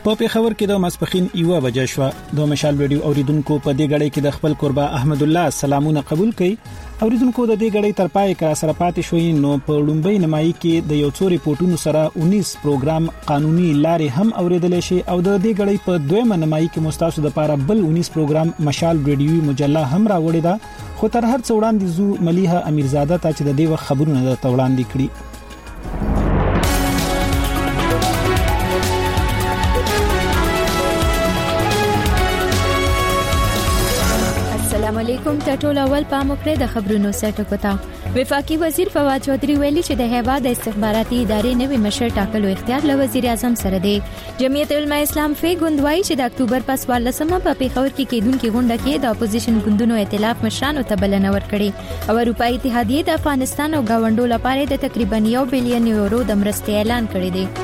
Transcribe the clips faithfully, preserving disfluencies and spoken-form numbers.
په پیښور کې د ماسپخین یوه بجې شو. د مشال رادیو اوریدونکو په دې غړې کې د خپل قربا احمد الله سلامونه قبول کړي. اوریدونکو د دې غړې تر پای کا سره پاتې شوي نو په لومبۍ نمایي کې د یو څو ریپورتونو سره انیس پروګرام قانوني لارې هم اوریدل شي او د دې غړې په دویمه نمایي کې مستاسو د لپاره بل انیس پروګرام مشال رادیو مجله هم راوړی دا. خو تر هر څو وړاندې زو مليحه امیرزاده ته چې د دې وخت خبرونه د توړاندې کړي. السلام علیکم. ټول اول پام وکړئ د خبرونو سره کوتا. وفاقي وزیر فواد چودھری ویلي چې د هیواد د استخباراتي ادارې نوې مشر ټاکلو اختیار له وزیر اعظم سره دی. جمعیت علماء اسلام فی ګوندوای چې د اکتوبر په څوارلسمه په پیښور کې کېدونکې غونډه کې د اپوزیشن ګوندونو ائتلاف مشرانو ته بلنه ورکړې او اروپאי اتحادیه د افغانستان او گاونډو لپاره د تقریبا یو بلین یورو د مرستې اعلان کړی دی.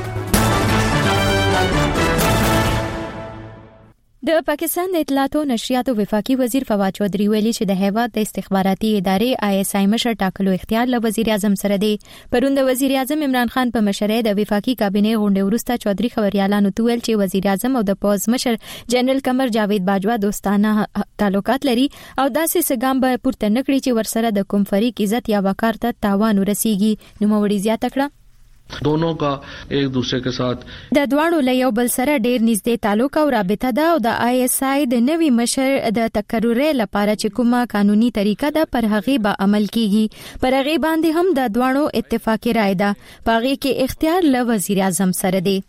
د پاکستان د اطلاعات او نشریاتو وفاقي وزیر فواد چودھری ویلي چې د هیواد د استخباراتي ادارې آی اس آی مشر ټاکلو اختیار له وزیر اعظم سره دی. پرون د وزیر اعظم عمران خان په مشرۍ د وفاقي کابینه غونډې وروسته چودھری خبريالانو ته ویل چې وزیر اعظم او د پوز مشر جنرال قمر جاوید باجوا دوستانه تعلقات لري او داسې سګام به پورته نکړي چې ورسره د کوم فریق عزت یا وقار ته تاوان ورسیږي. نو موري زیاته کړه दोनों का एक दूसरे के साथ د دواړو له یو بل سره ډیر نږدې تعلق او رابطه ده او د آی اس آی د نوي مشر د تقرر لپاره چې کومه قانوني طریقه ده پر هغه به عمل کیږي. پر هغه باندې هم د دواړو اتفاقی رائے ده. پاغي کې اختیار له وزیر اعظم سره دی.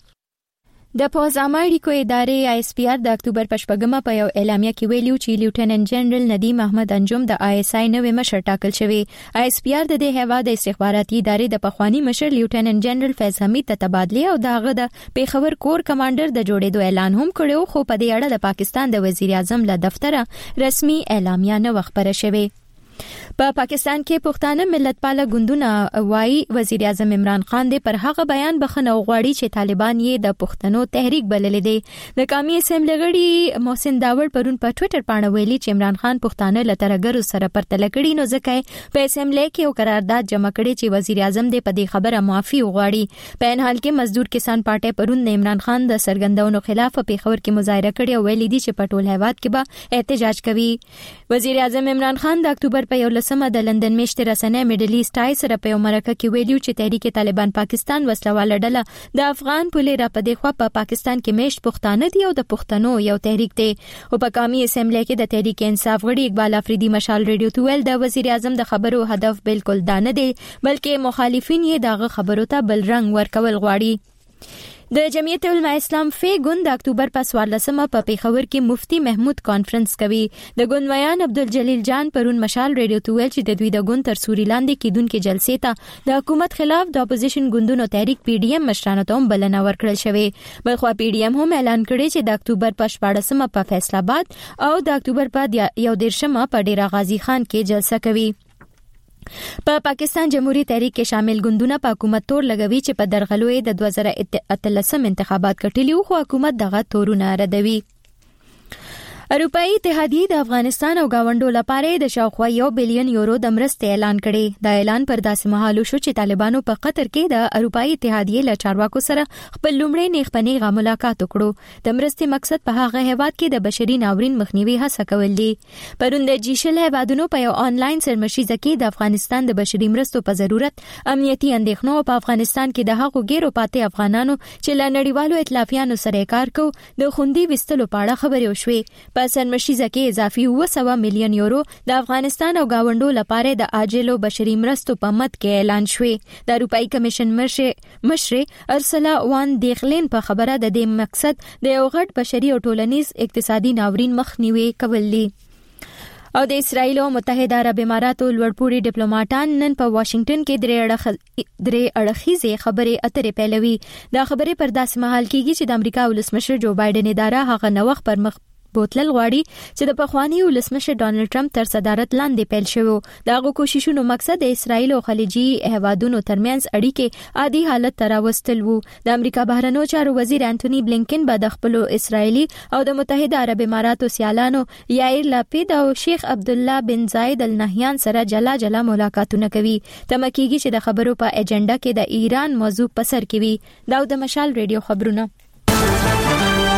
د پوز امایډي کو ادارې آی اس پی آر د اکتوبر پښپګمه په یو اعلامیه کې ویلو چې لیوټیننټ جنرال ندیم احمد انجم د آی اس آی نوې مشر ټاکل شوی. آی اس پی آر د دې هیواد د استخباراتي ادارې د پخوانی مشر لیوټیننټ جنرال فیض حمید ته تبادله او دغه د پیښور کور کمانډر د جوړېدو اعلان هم کړو. خو په دې اړه د پاکستان د وزیر اعظم له دفتره رسمي اعلامیه نه خبره شوه. په پا پاکستان کې پښتانه ملت پاله ګوندونه وایي وزیر اعظم عمران خان دې پر هغه بیان بخنه وغواړي چې طالبان یې د پښتنو تحریک بللې دي. د قومي اسمبلی غړي محسن داوړ پرون په ټوئیټر باندې ویلي چې عمران خان پښتانه لترګرو سره پرتله کړي نو ځکه په اسمبلی کې یو قرارداد جمع کړي چې وزیر اعظم دې په دې خبره معافي وغواړي. په ان حال کې مزدور کسان پارټي پرون د عمران خان د سرګندونو خلاف په پیښور کې مظاهره کړې او ویلي دي چې په ټول هیواد کې به احتجاج کوي. وزیر اعظم عمران خان د اکتوبر په یو سمه د لندن میشت رسنۍ میډل ایسټ آی سره په مرکه کې ویلو چې تحریک طالبان پاکستان وسلواله ډله د افغان پولې را په دغه په پاکستان کې میشت پښتانه دي او د پښتنو یو تحریک دی. او په قومي اسمبلی کې د تحریک انصاف غړي اقبال افریدي مشال رادیو تویل د وزیر اعظم د خبرو هدف بالکل دا نه دی بلکې مخالفین یې دغه خبرو ته بل رنګ ورکول غواړي. د جمعیت علماء اسلام فی ګوند د اکتوبر په څوارلسمه په پیښور کې مفتی محمود کانفرنس کوي. د ګوندویان عبدالجلیل جان پرون مشال رادیو ته ویل چې د دوی د ګوند تر سوري لاندې کېدونکې جلسې ته د حکومت خلاف د اپوزیشن ګوندونو تحریک پی ډی ایم مشرانو ته بلنه ورکړل شوې. بلخوا پی ډی ایم هم اعلان کړی چې د اکتوبر په شپاړسمه په فیصل آباد او د اکتوبر په یو دیرشمه په ډیره غازی خان کې جلسه کوي. په پا پاکستان جمهوریت تحریک کې شامل ګوندونه په حکومت تور لګوي چې په درغلوې د دوه زره اتلسم انتخابات کټلی خو حکومت دغه تورونه ردوي. اروپאי اتحادیه د افغانستان او گاونډو لپاره د شاوخوا یو بلین یورو د مرستې اعلان کړي. دا اعلان پر داسې مهال شو چې طالبانو په قطر کې د اروپאי اتحادیه له چارواکو سره خپل لومړی نیغپنیغه ملاقات وکړو. د مرستې مقصد په هغه هیواد کې د بشري ناورین مخنیوي هڅه کول دي. پرون د جیشل هیوادونو په یو آنلاین سرمشیزه کې د افغانستان د بشري مرستو په ضرورت امنیتي اندېښنو په افغانستان کې د هغو ګیرو پاتې افغانانو چې له نړیوالو ائتلافیانو سره کار کوي د خوندي وستلو په اړه خبرې وشوې. په سرمشیزه کې اضافي اوه سوه میلیون یورو د افغانستان او گاونډو لپاره د عاجلو بشري مرستو په مد کې اعلان شوې. د اروپאי کمیشن مشر ارسلا وان دیغلین په خبره د دې مقصد د یو غټ بشري او ټولنیز اقتصادي ناورین مخنیوي کول دي. او د اسرایل او متحده عرب اماراتو لوړپوړي ډیپلوماټان نن په واشنگټن کې درې اړخ درې اړخیزه خبرې اترې پیلوي. دا خبرې پر داسې مهال کېږي چې د امریکا ولسمشر جو بایدن اداره هغه نوښت پر مخ بوتلل غواړي چې د پخوانی ولسمشر ډانلډ ټرمپ تر صدارت لاندې پیل شوی. دغه کوششونو مقصد د اسرایل او خلیجي هیوادونو ترمنځ اړیکې عادي حالت ته راوستل وو. د امریکا بهرنیو چارو وزیر انټونی بلینکن به د خپل اسرایلی او د متحده عرب اماراتو سیالانو یائر لاپید او شیخ عبد الله بن زاید ال نهیان سره جلا جلا ملاقاتونه کوي. تمه کیږي چې د خبرو په ایجنډا کې د ایران موضوع په سر کې وي. دا د مشال رادیو خبرونه.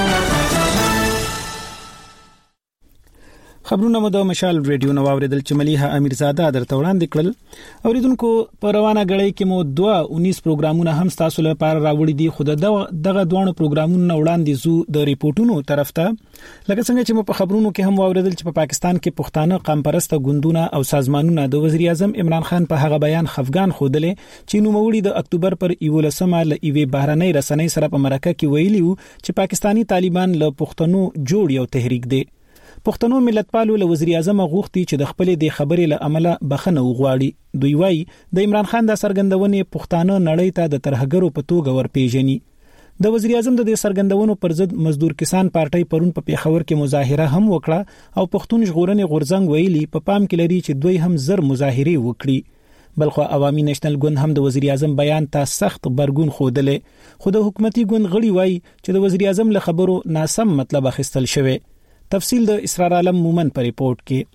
خبرونه مو د مشال ریډیو نو اوریدل چې مليحه امیرزاده درته وړاندې کړل. اوریدونکو په روانه غړی کې مو دوه انیس پروګرامونه هم تاسو لپاره راوړي دي. خو دغه دوه پروګرامونه وړاندې زو د ریپورتونو طرف ته لکه څنګه چې مو په خبرونو کې هم اوریدل چې په پاکستان کې پښتانه قامپرسته ګوندونه او سازمانونه د وزیر اعظم عمران خان په هغه بیان خفغان خودلې چې نو موړي د اکتوبر پر یولسمه ل ایوي بهرنۍ رسنۍ سره په مرکه کې ویلیو چې پاکستانی طالبان له پښتنو جوړ یو تحریک دی. پښتنو ملتپالو له وزیر اعظم غوښتي چې د خپل د خبرې له عمله بخنه وغواړي. دوی وايي د عمران خان د سرګندونې پښتانه نړۍ ته د ترهګرو په توګه ورپېژني. د وزیر اعظم د سرګندونو پر ضد مزدور کسان پارټي پرون په پیښور کې مظاهره هم وکړه او پښتون ژغورنې غورځنګ ویلي په پا پام کې لري چې دوی هم زر مظاهره وکړي. بلخو عوامي نېشنل ګوند هم د وزیر اعظم بیان ته سخت برګون خوده. خو د حکومتي ګوند غړي وایي چې د وزیر اعظم له خبرو ناسم مطلب اخیستل شوی. تفصیل د اسرار عالم مومن پر ریپورت کې.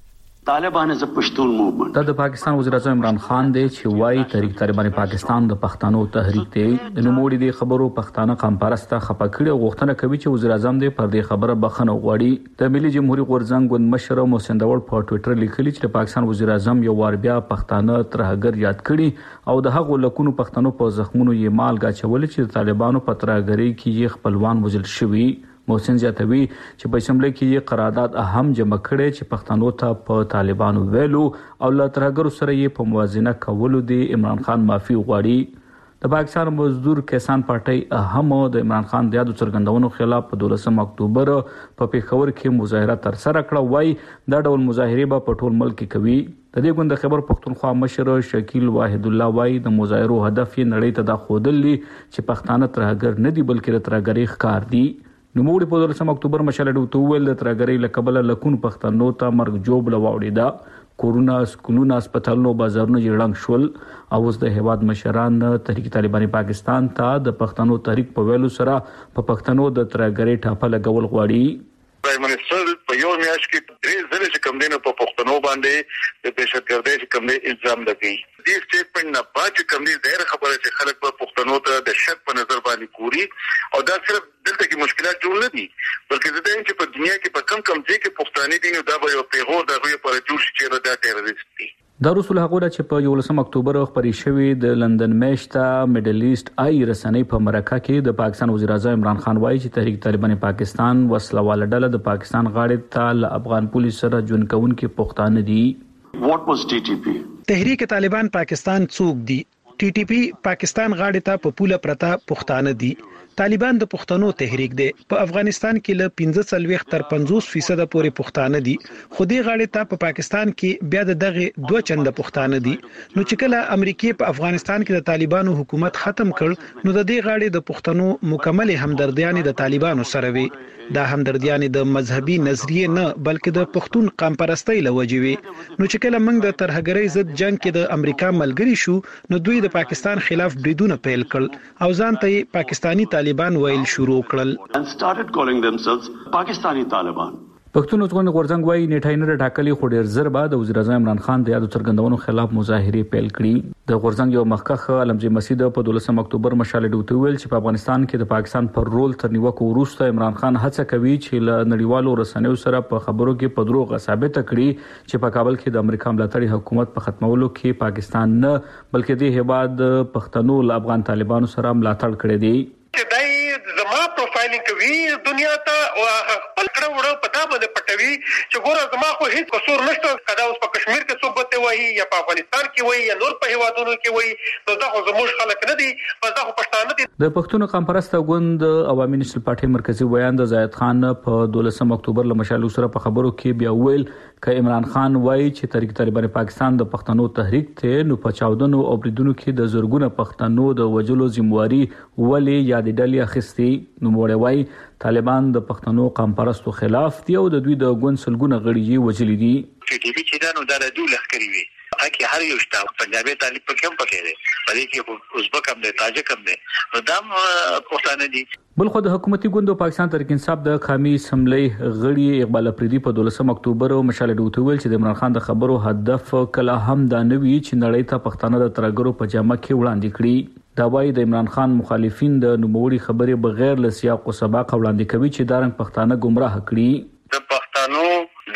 طالبان از پښتون موومنت د پاکستان وزیر اعظم عمران خان دی چې وايي تحریک طالبان پاکستان د پښتنو تحریک دی. د نوموړي د خبرو پښتانه قامپرسته خپکړه غوښتنه کوي چې وزیر اعظم دی پر دې خبره بخنه غواړي. د ملي جمهوریت غورځنګ ګوند مشر محسن داوړ په ټوئیټر لیکلي چې د پاکستان وزیر اعظم یو وار بیا پښتانه ترهګر یاد کړي او د هغو لکونو پښتنو په زخمونو یې مالګه چول چې طالبانو په ترهګرۍ کې یې خپلوان وژل شوي. محسن زیاتوي چې په اسمبلی کې یې قرارداد اهم جمع کړي چې پښتنو ته په طالبانو ویلو او له ترهګرو سره یې په موازنه کولو دی عمران خان معافي غواړي. د پاکستان مزدور کسان پارټي هم د عمران خان د یادو څرګندونو خلاف په دولسم اکتوبر په پیښور کې مظاهره تر سره کړه. وای دا ډول مظاهره به په ټول ملک کې کوي. د دې ګوند خبر پښتونخوا مشر شکیل واحد الله وای د مظاهرو هدف یې نړۍ ته د خودلی چې پښتانه ترهګر نه دي بلکې د ترهګری ښکار دي. نوموړي په دولسم اکتوبر مشاله ډوته ویل د ترهګری لکبل لکون پښتنو ته مرګ جوب لواوړي دا کورونا سکولونه هسپتالونو بازارونو جوړنګ شول او اوس د هیواد مشران تحریک طالبان پاکستان ته د پښتنو تحریک په ویلو سره په پښتنو د ترهګری ټاپه لګول غواړي. پرایم منسٹر په یو میاشت کې درې ځله چې کم دینه په پښتنو باندې د دهشتګردۍ چې کم دی الزام لګي. دې سټیټمنټ نه پاتې کم دي ډېر خبره چې خلک په پښتنو ته د شک په نظر باندې ګوري او دا صرف دلته کې مشکلات جوړ نه دي بلکې زه دایم چې په دنیا کې په کم کم ځای کې پښتانه دي نو دا به یو پیغور دغه پر جوړ شي چې دا ټیرریست دي. د رسول هغه چې په یولسم اکتوبر خبري شوی د لندن میشته میډل ایست آی رسنۍ په مرکه کې د پاکستان وزیر اعظم عمران خان وایي چې تحریک طالبان پاکستان وسلواله ډله د پاکستان غاړې ته ل افغان پولیس سره جون کون کې پښتانه دي. What was T T P؟ تحریک طالبان پاکستان څوک دي؟ ټي ټي پی پاکستان غاړې ته په پوله پرتا پښتانه دي. طالبان د پښتنو تحریک دی. په افغانستان کې له پنځه څلوېښت تر پنځوس فیصد پورې پښتانه دي. خو دې غاړې ته په پا پاکستان کې بیا د دغه دوه چنده پښتانه دي. نو چې کله امریکای په افغانستان کې د طالبانو حکومت ختم کړ نو د دې غاړې د پښتنو مکمل همدردیانې د طالبانو سره وي. دا همدردیانې د مذهبي نظریه نه بلکې د پښتون قام پرستۍ لوجوي. نو چې کله موږ د ترهګرۍ ضد جنگ کې د امریکا ملګری شو نو دوی د پاکستان خلاف بریدونه پیل کړل او ځان ته پاکستانی طالبان ویل شروع کړل. And started calling themselves Pakistani Taliban. پښتون ژغورنې غورځنګ وايي نیټه نه ټاکلي خو ډیر زر بعد وزیر اعظم عمران خان د یادو څرګندونو خلاف مظاهره پیل کړي. د غورځنګ یو مخکخ علمزي مسجد په دولسم اکتوبر مشاله ډوته ویل چې په افغانستان کې د پاکستان پر رول تر نیوکو وروسته عمران خان هڅه کوي چې له نړیوالو رسنیو سره په خبرو کې په دروغ ثابت کړي چې په کابل کې د امریکا ملاتړي حکومت په ختمولو کې پاکستان نه بلکې د هیواد پښتنو له افغان طالبانو سره ملاتړ کړی دی. چې دای زما پروفایلینګ کوي دنیا ته او خپل کړه وړه پتا باندې پټوي چې ګوره زما خو هیڅ قصور نشته کدا اوس په کشمیر کې څوک بته وایي یا په افغانستان کې وایي یا نور په هیوادونو کې وایي نو دا خو زموږ خلک نه دي بس دا خو پښتانه دي. د پښتون قام پرسته ګوند عوامي نېشنل پارټي مرکزی ویاند زاید خان په دولسم اکتوبر له مشالو سره په خبرو کې بیا ویل ک عمران خان وایي چې تحریک طالبان پاکستان د پښتنو تحریک ته نو په چاودنو او بریدونو کې د زورګونه پښتنو د وجلو ذمہواری ولې یاد ډلې اخیستي. نو موړ وایي طالبان د پښتنو قام پرستو خلاف دی او د دوی د ګوند سلګونه غړي وجلي دي. ټي ټي پی چې دا نو د دوه لخرې وي اکی هر یو شته پنجابي طالب په کوم پکې دي په دې کې ازبک هم دي تاجک هم دي نو دا پښتانه دي. بل خو د حکومتي ګوند پاکستان تحریک انصاف د قومي اسمبلی غړي اقبال افریدي په دولسم اکتوبر مشاله ډوته ویل چې د عمران خان د خبرو هدف کله هم دا نه وی چې نړۍ ته پښتانه د ترګرو په جامه کې وړاندې کړي. دا وايي د عمران خان مخالفین د نوموړي خبرې بغیر له سیاق او سباق وړاندې کوي چې دارنګ پښتانه گمراه کړي. د پښتنو د غیر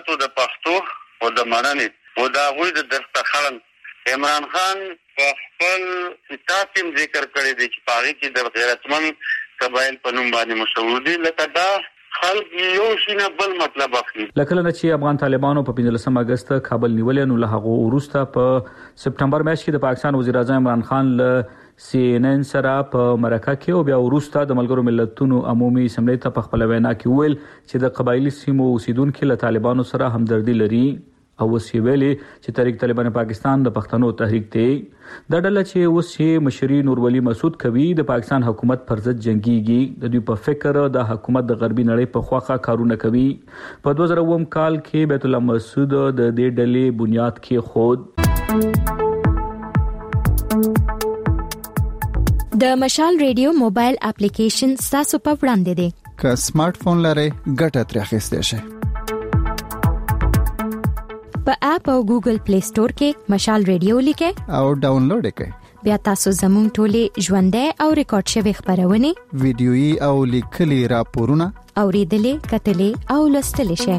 جماعتو د پښتو او د مننې او د غوی د دستخان عمران خان په خپل کتاب کې ذکر کړی دی چې پاره کې د غیرتمن قبایل په نوم باندې مشهور دي لکه دا خلک یو شینه بل مطلب اخلي. لکه لنه چې افغان طالبانو په پنځلسم اگست کابل نیولې نو له هغه وروسته په سپټمبر میاشت کې د پاکستان وزیر اعظم عمران خان له سی ان ان سره په مرکه کې او بیا وروسته د ملګرو ملتونو عمومي اسمبلی ته په خپل وینا کې ویل چې د قبایلی سیمو اوسیدونکو له طالبانو سره همدردي لري او وسیویلي چې تحریک طالبان پاکستان د پښتنو تحریک دی د ډله چې اوس مشري نور ولی مسعود کوي د پاکستان حکومت پر ضد جنگيږي د دوی په فکر د حکومت د غربي نړۍ په خواخه کارونه کوي په دوه زره اووه کال کې بیت الله مسعود د دې ډلې بنیاد کې خود د مشال ریډیو موبایل اپلیکیشن تاسو په وړاندې دی که سمارټ فون لرئ ګټه ترې اخیستئ شئ په اپ او ګوګل پلی سٹور کې مشال ریډیو لیکئ او ډاونلوډ کړئ. بیا تاسو زموږ ټولې ژوندۍ او ریکارډ شوی خبرونه ویډیويي او لیکلي راپورونه اوریدلې کتلې او لوستلې شئ.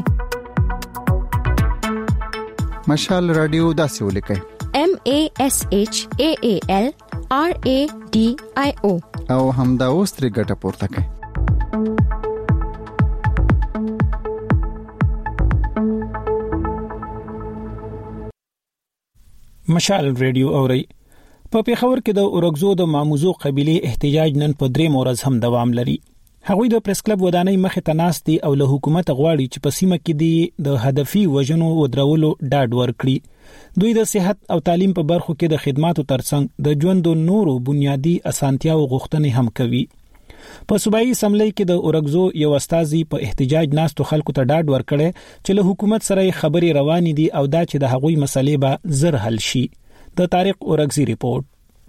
مشال رادیو داسې ولیکئ M A S H A A L R A D I O او همدا اوس ترې ګټه پورته کړئ. مشال ریډیو اوري په پیښور کې د اورګزو د ماموزو قبيله احتجاج نن په درې مورز هم دوام لري. هغوی د پریس کلب ودانۍ مخې ته ناست دي او له حکومت غواړي چې په سیمه کې دي د هدفي وژنو او درولو ډاډ ورکړي. دوی د صحت او تعلیم په برخو کې د خدماتو ترڅنګ د ژوند نورو بنیادی اسانتیاو غوښتنې هم کوي. په صوبایي اسمبلی کې د اورګزو یو استاذي په احتجاج ناستو خلکو ته ډاډ ورکړي چې له حکومت سره خبرې روانې دي او دا چې د هغوی مسلې به زر حل شي. د طارق اورګزي ریپورت.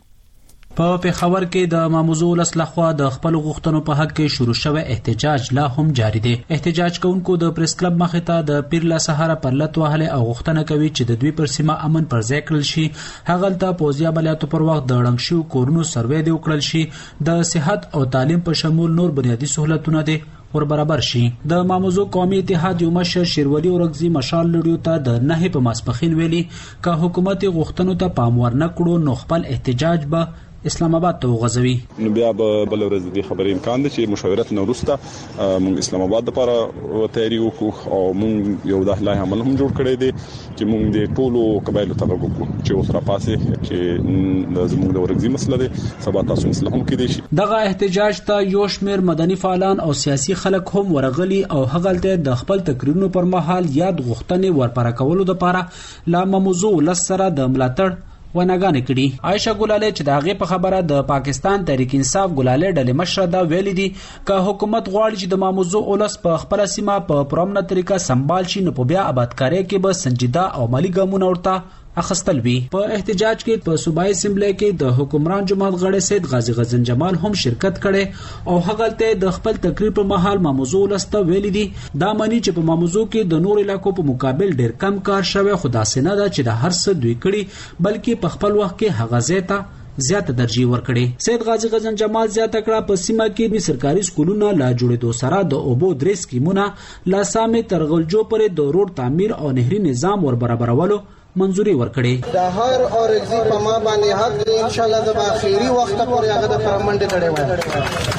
په پیښور کې د ماموزو لسلخوا د خپل غوښتنو په حق کې شروع شوی احتجاج لا هم جاری دی. احتجاج کوونکو د پریس کلب مخې ته د پیر له سهاره پر لټ وهله او غوښتنه کوي چې د دوی پر سیمه امن پر ځای کړل شي. هغه ته پوزیا عملیاتو پر وخت د ړنګ شو کورونو سروې دی وکړل شي. د صحت او تعلیم په شمول نور بنیادی سہولتونه دي ور برابر شي. د ماموزو قومي اتحاد یو مشر شیرولی اورګزي مشال لړیو ته د نه په ماسپخین ویلي که حکومت غوښتنو ته پام ور نه کړو نو خپل احتجاج به اسلام آباد ته وغځوي. نو بیا به بل ورځ د خبرې امکان دی چې مشاورت نو وروسته موږ اسلام آباد لپاره تیاری وکړو او موږ یو د لای عمل هم جوړ کړی دی چې موږ د ټولو قبایلو ته وګورو چې اوس را پاسه چې زموږ د ورګزي مسله ده سبا تاسو مسله هم کې دي. دغه احتجاج ته یو شمېر مدني فعالان او سیاسي خلک هم ورغلي او هغه د خپل تقریرونو پر مهال یاد غوښتنې ورپاره کولو لپاره لا ماموزو لسره د ملاتړ ونګانې کړي. عائشہ ګلاله چې د هغه په خبره د پاکستان تحریک انصاف ګلاله ډلې مشر دا ویلي دي که حکومت غواړي چې د ماموزو اولس په خپل سیمه په پرامنه طریقه سمبال شي نو په بیا آبادکاري کې به سنجیده او مالی ګامونه ورته اخستل وی. په احتجاج کې په صوبایي اسمبلی کې د حکمران جماعت غړي سید غازی غزن جمال هم شرکت کړي او هغه ته د خپل تقریر په مهال ماموزو لسته ویلي دي دا معنی چې په ماموزو کې د نور علاقو په مقابل ډیر کم کار شوی خدا سينه دا چې د هر څه دوی کړي بلکې په خپل وخت کې هغه زیاته زیاته ترجیح ورکړي. سید غازی غزن جمال زیاته کړه په سیمه کې د سرکاري سکولونو لا جوړېدو سره د اوبو درې سکیمونه لا سامې ترغلجو پرې د روډ تعمیر او نهري نظام ور برابرولو منظوري ورکړي. د هر اورګزي په ما باندې حق ان شاء الله د اخیری وخت پورې هغه د پرمنډ کړي وای.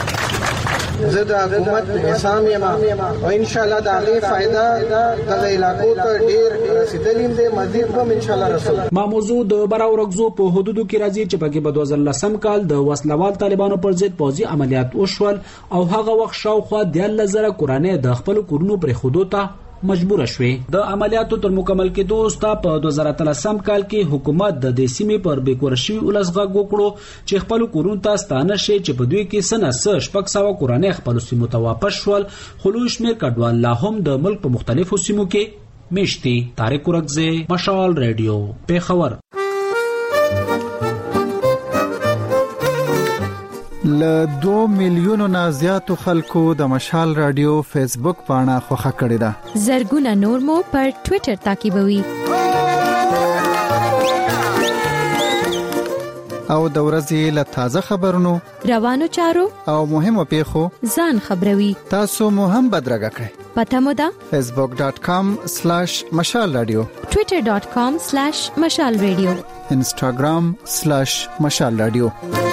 زه د حکومت حسام یم او ان شاء الله د هغه فائدہ د علاقو ته ډیر رسیدلیم دي مزید هم ان شاء الله رسول. ماموزو د برا اورګزو په حدودو کې راځي چې پکې په دوه زره لسم کال د وسلوال طالبانو پر ضد پوځي عملیات وشول او هغه وخت شاوخوا د لزر قرانه د خپل کورونو پر خودو ته مجبور شوي. د عملیاتو تر مکمل کېدو وروسته په دوه زره اتلسم کال کې حکومت د دې سیمې پر بیکورشي ولس غږ وکړو چې خپل کورونو ته ستانه شي چې په دوی کې سنه سه شپږ سوه کورانه خپل سیمو ته واپس شول. خلوش میر کډوال لا هم د ملک په مختلفو سیمو کې میشتي. طارق اورګزي مشال ریډیو پیښور. ل دوه میلیونو نه زیاتو خلکو د مشال رادیو فیسبوک پاڼه خوښه کړې ده. زرګونه نور مو پر ټوئیټر تعقیبوي. او د ورځې له تازه خبرونو روانو چارو او مهمو پیښو ځان خبروي. تاسو مو هم بدرګه کړئ. پته مو ده facebook dot com slash mashal radio twitter dot com slash mashal radio instagram slash mashal radio.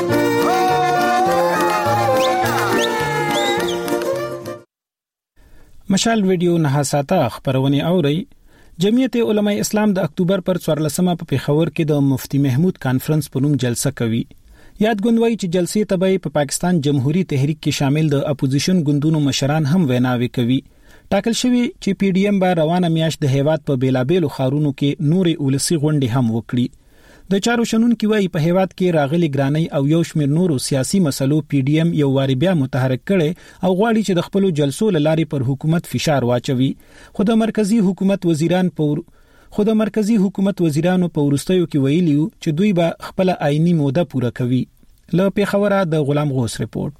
مشال ویډیو نه ساته خبرونه اوري. جمعیت علماء اسلام د اکتوبر پر څوارلسمه په پیښور کې د مفتی محمود کانفرنس په نوم جلسه کوي. یادګوندوي چې جلسې ته به په پاکستان جمهوریت تحریک کې شامل د اپوزیشن ګوندونو مشران هم ویناوي کوي. ټاکل شوی چې پی ډی ایم به روانه میاشت د هیواد په بیلابېلو خارونو کې نورې ولسی غونډې هم وکړي. د چارو شنونکو وايي په هیواد کې راغلي ګرانۍ او یو شمېر نورو سیاسي مسلو پی ډی ایم یو واری بیا متحرک کړي او غواړي چې د خپل جلسو لاري پر حکومت فشار واچوي. خو د مرکزی حکومت وزیران په خو د مرکزی حکومت وزیرانو په ورستیو کې ویلیو چې دوی به خپل آئینی موده پوره کوي. له پیښوره د غلام غوث رپورټ.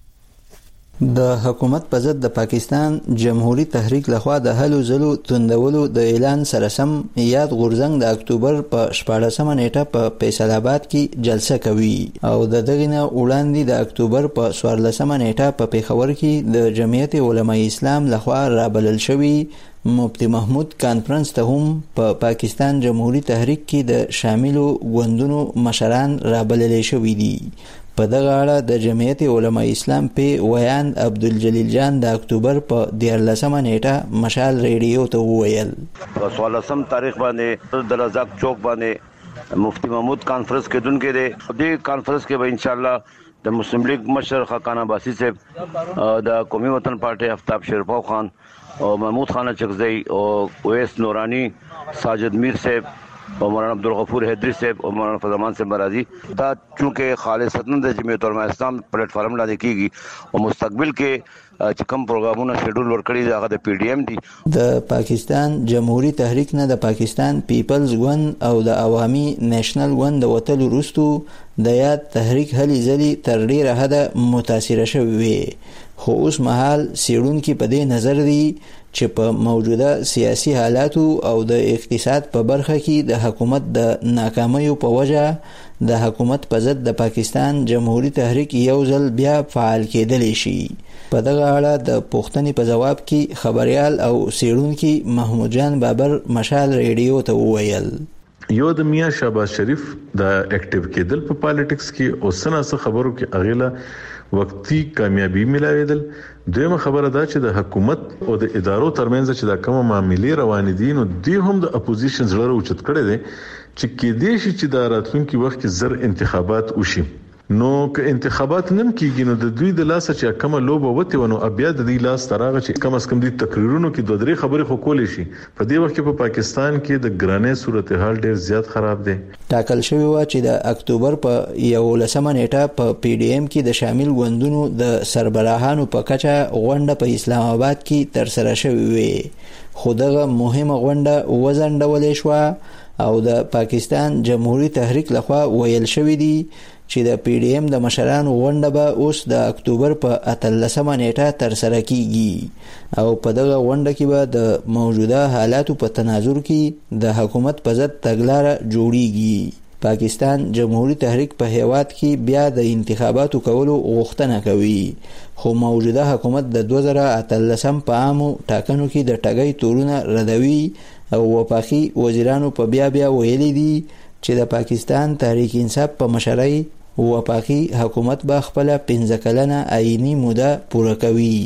د حکومت په ضد د پاکستان جمهوریت تحریک لخوا د هلو زلو توندولو د اعلان سره سم یاد غورځنګ د اکتوبر په شپاړسمه نیټه په فیصل آباد کې جلسه کوي او د دغه نه وړاندې د اکتوبر په څوارلسمه نیټه په پیښور کې د جمعیت علماء اسلام لخوا رابلل شوی مفتی محمود کانفرنس ته هم په پا پاکستان جمهوریت تحریک کې د شاملو ګوندونو مشران رابلل شوی دي. په دغه اړه د جمعیت علماء اسلام په ویاند عبدالجلیل جان د اکتوبر په دیارلسمه نیټه مشال ریډیو ته وویل په څوارلسم تاریخ باندې د رزاق چوک باندې مفتی محمود کانفرنس کې دونکو دی. دې کانفرنس کې به ان شاء الله د مسلم لیگ مشر خاقان عباسی صاحب د قومي وطن پارټي آفتاب شیرپاو خان او محمود خان چکزئی او اویس نورانی ساجد میر صاحب او مولانا عبدالغفور حیدری صاحب او مولانا فضلمان صاحب مرازی دا چونکه خالصتاً د جمعیت علماء اسلام پلیټ فارم لاندې کیږي او مستقبل کې چې کوم پروګرامونه شیډول ورکړي دا د پی ډی ایم دي. د پاکستان جمهوریت تحریک نه د پاکستان پیپلز ګوند او د عوامي نېشنل ګوند د وتلو وروسته د یاد تحریک هلې ځلې تر ډیره حده متاثره شوی وي. خو اوس مهال څېړونکي په دې نظر دي چې په موجوده سیاسي حالاتو او د اقتصاد په برخه کې د حکومت د ناکامیو په وجه د حکومت په ضد د پاکستان جمهوریت تحریک یو ځل بیا فعال کېدلی شي. په دغه اړه د پوښتنې په ځواب کې خبريال او څېړونکي محمود جان بابر مشال ریډیو ته وویل یو د میاں شهباز شریف د اکټیو کېدل په پالیټکس کې او سناسه خبرو کې اغیلا وقتی کامیابی ملاویدل. دویمه خبره دا چې د حکومت او د ادارو ترمنځ چې دا کومه معاملې روانې دي نو دوی هم د اپوزیشن زړه اوچت کړي دي چې کې دې شي چې د راتلونکي وخت کې زر انتخابات وشي. نو که انتخابات نم کیږي نو د دوی د لاس چې کومه لوبه وته ونو بیا د دې لاس تراغه چې کم از کم د تقریرونو کې دوه درې خبرې خو کولې شي. په دې وخت کې په پاکستان کې د ګرانې صورتحال ډېر زیات خراب دی. ټاکل شوی و چې د اکتوبر په یولسمه نیټه په پی ډی ایم کې د شامل ګوندونو د سربراهانو په کچه غونډه په اسلام آباد کې تر سره شوې وي. خو دغه مهمه غونډه وزنډولې شو او د پاکستان جمهوریت تحریک لخوا ویل شوی دی چې د پی ډی ایم د مشرانو غونډه به اوس د اکتوبر په اتلسمه نیټه تر سره کیږي او په دغه غونډه کې به د موجوده حالاتو په تناظر کې د حکومت په ضد تګلاره جوړیږي. پاکستان جمهوریت تحریک په هیواد کې بیا د انتخاباتو کولو غوښتنه کوي خو موجوده حکومت د دوه زره اتلسم په عامو ټاکنو کې د ټګۍ تورونه ردوي او وفاقي وزیرانو په بیا بیا ویلي دي چې د پاکستان تحریک انصاف په مشرۍ وفاقي حکومت به خپل پنځه کلنه آئینی موده پوره کوي.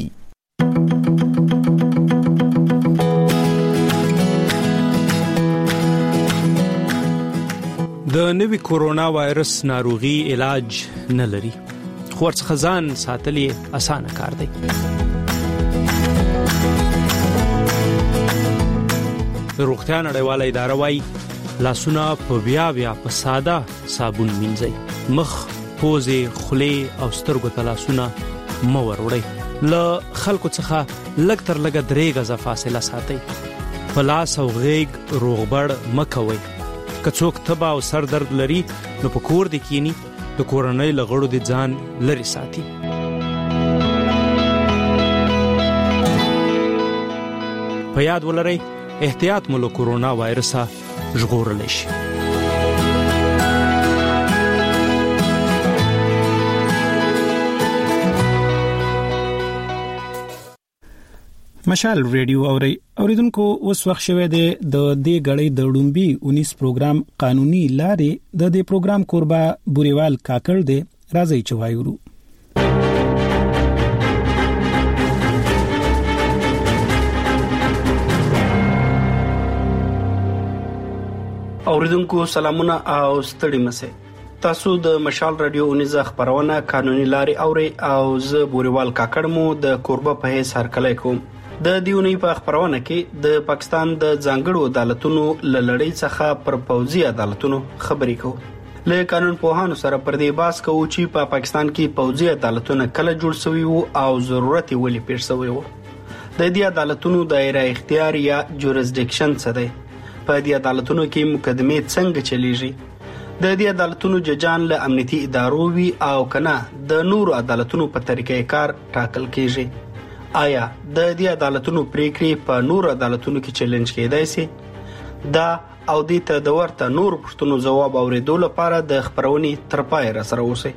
د نوي کورونا وایرس ناروغي علاج نه لري خو څخه ځان ساتل اسانه کار دی. روغتیا نړیواله اداره وايي لاسونه په بیا بیا په ساده صابون مینځئ. مخ، پوزې، خولې او سترګو ته لاسونه مه وروړئ. له خلکو څخه لږ تر لږه درې غزه فاصله ساتئ. په لاس او غېږ روغبړ مه کوئ. که څوک تبه او سر درد لري نو په کور دې کینی د کورنۍ له غړو دې ځان لرې ساتي. په یاد ولرئ احتیاط مو له کورونا وایرسه ژغورلی شي. مشال ریډیو اوري اوریدونکو اوس وخت شوه د دې غړې د ډومبي انیس پروګرام قانوني لارې د دې پروګرام قربا بوريوال کاکړ دې راځي چوایورو. اوریدونکو سلامونه او ستړي مشه. تاسو د مشال رادیو انیز خبرونه قانوني لارې اوري او زه بوريوال کاکړ مو د قربا په هیڅ هرکلی کوم. د دیونی په خبرونه کې د پاکستان د ځانګړو عدالتونو لړۍ څخه پر پوځي عدالتونو خبرې کوو. له قانون پوهانو سره پر دې بحث کوو چې په پا پاکستان کې پوځي عدالتونه کله جوړ شوي وو او ضرورت یې ولې پیښ شوی وو. د دې عدالتونو دایره اختیار یا جورسډکشن څه دی؟ په دې عدالتونو کې مقدمې څنګه چلیږي؟ د دې عدالتونو ججان له امنیتي ادارو وی او کنه د نورو عدالتونو په طریقې کار ټاکل کیږي. آیا د دې عدالتونو پریکړې په نورو عدالتونو کې چیلنج کېدای شي؟ دا او د ته د ورته نور پښتنو جواب اوریدو لپاره د خبرونې تر پای را سره اوسئ.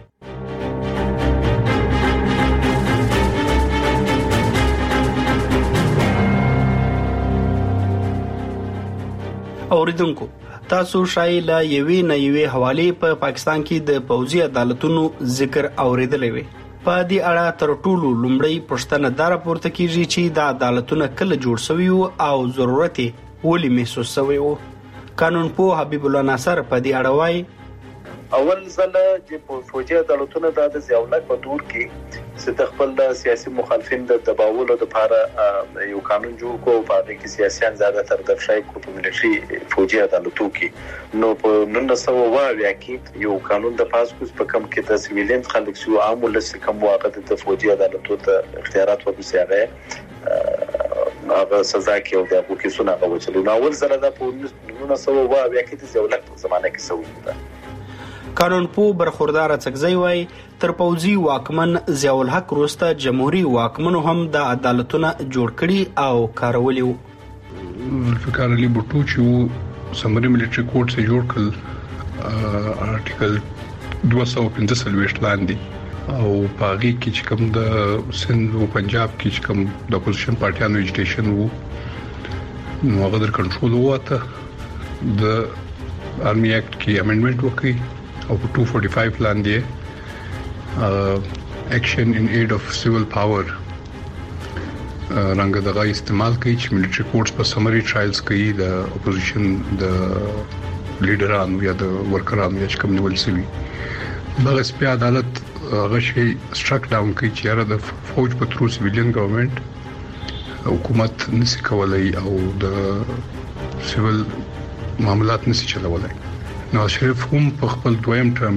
اوریدونکو تاسو شای لا یوې نه یوې حواله په پا پاکستان کې د پوځي عدالتونو ذکر اوریدلې وي. په دې اړه تر ټولو لومړی پوښتنه دا راپورته کیږي چې د عدالتونو کله جوړ شوی او ضرورت ولې محسوس شوی وو. قانون پوه حبیب الله ناصر په دې اړه وایي اول ځله چې فوجي عدالتونه د ضیاءالله په دور کې چې د خپل سیاسي مخالفین د دباولو لپاره یو قانون جوړ کړو په دې کې سیاسيان زیاده تر د شای کو په ملټري فوجي عدالتو کې نو په نولس سوه اویا کې یو قانون د پاس کوس په کم کې د سیویلین خلک سو عامل لس کم واقع د فوجي عدالتو ته اختیارات ورسیږي هغه سزا کې او د ابو کې سونه غوښتل نو اول ځله د نولس سوه اویا کې د ضیاءالله په زمانه کې سوي ده. قانون پو برخوردار څنګه وای تر پوځي واکمن ضیاء الحق وروسته جمهوریت واکمنو هم د عدالتونو جوړ کړي او کارولي وو. ذوالفقار علي بوټو چې سمري ملټري کورټ سے جوړ کړ آرټیکل دوه سوه پنځه څلوېښت لاندې او پاغي کې چې کوم د سند او پنجاب کې چې کوم د اپوزیشن پارټیانو اجټیشن وو نو هغه در کنټرول وته د آرمي اکټ کې امندمنت وکړي او په two forty-five لاندې اکشن ان ایډ اف سیویل پاور رنګ دغه استعمال کوي چې ملټري کورټس په سمري ټرایلز کوي د اپوزیشن د لیډرانو یا د ورکرانو یا کوم نیول شوی دغه سپی عدالت غشي سټرک ډاون کوي چې را د فوج په ترو سیویلین ګورنمنت حکومت نشي کولای او د سیویل معاملات نشي چلولای. نو شریف هم په خپل دویم ټرم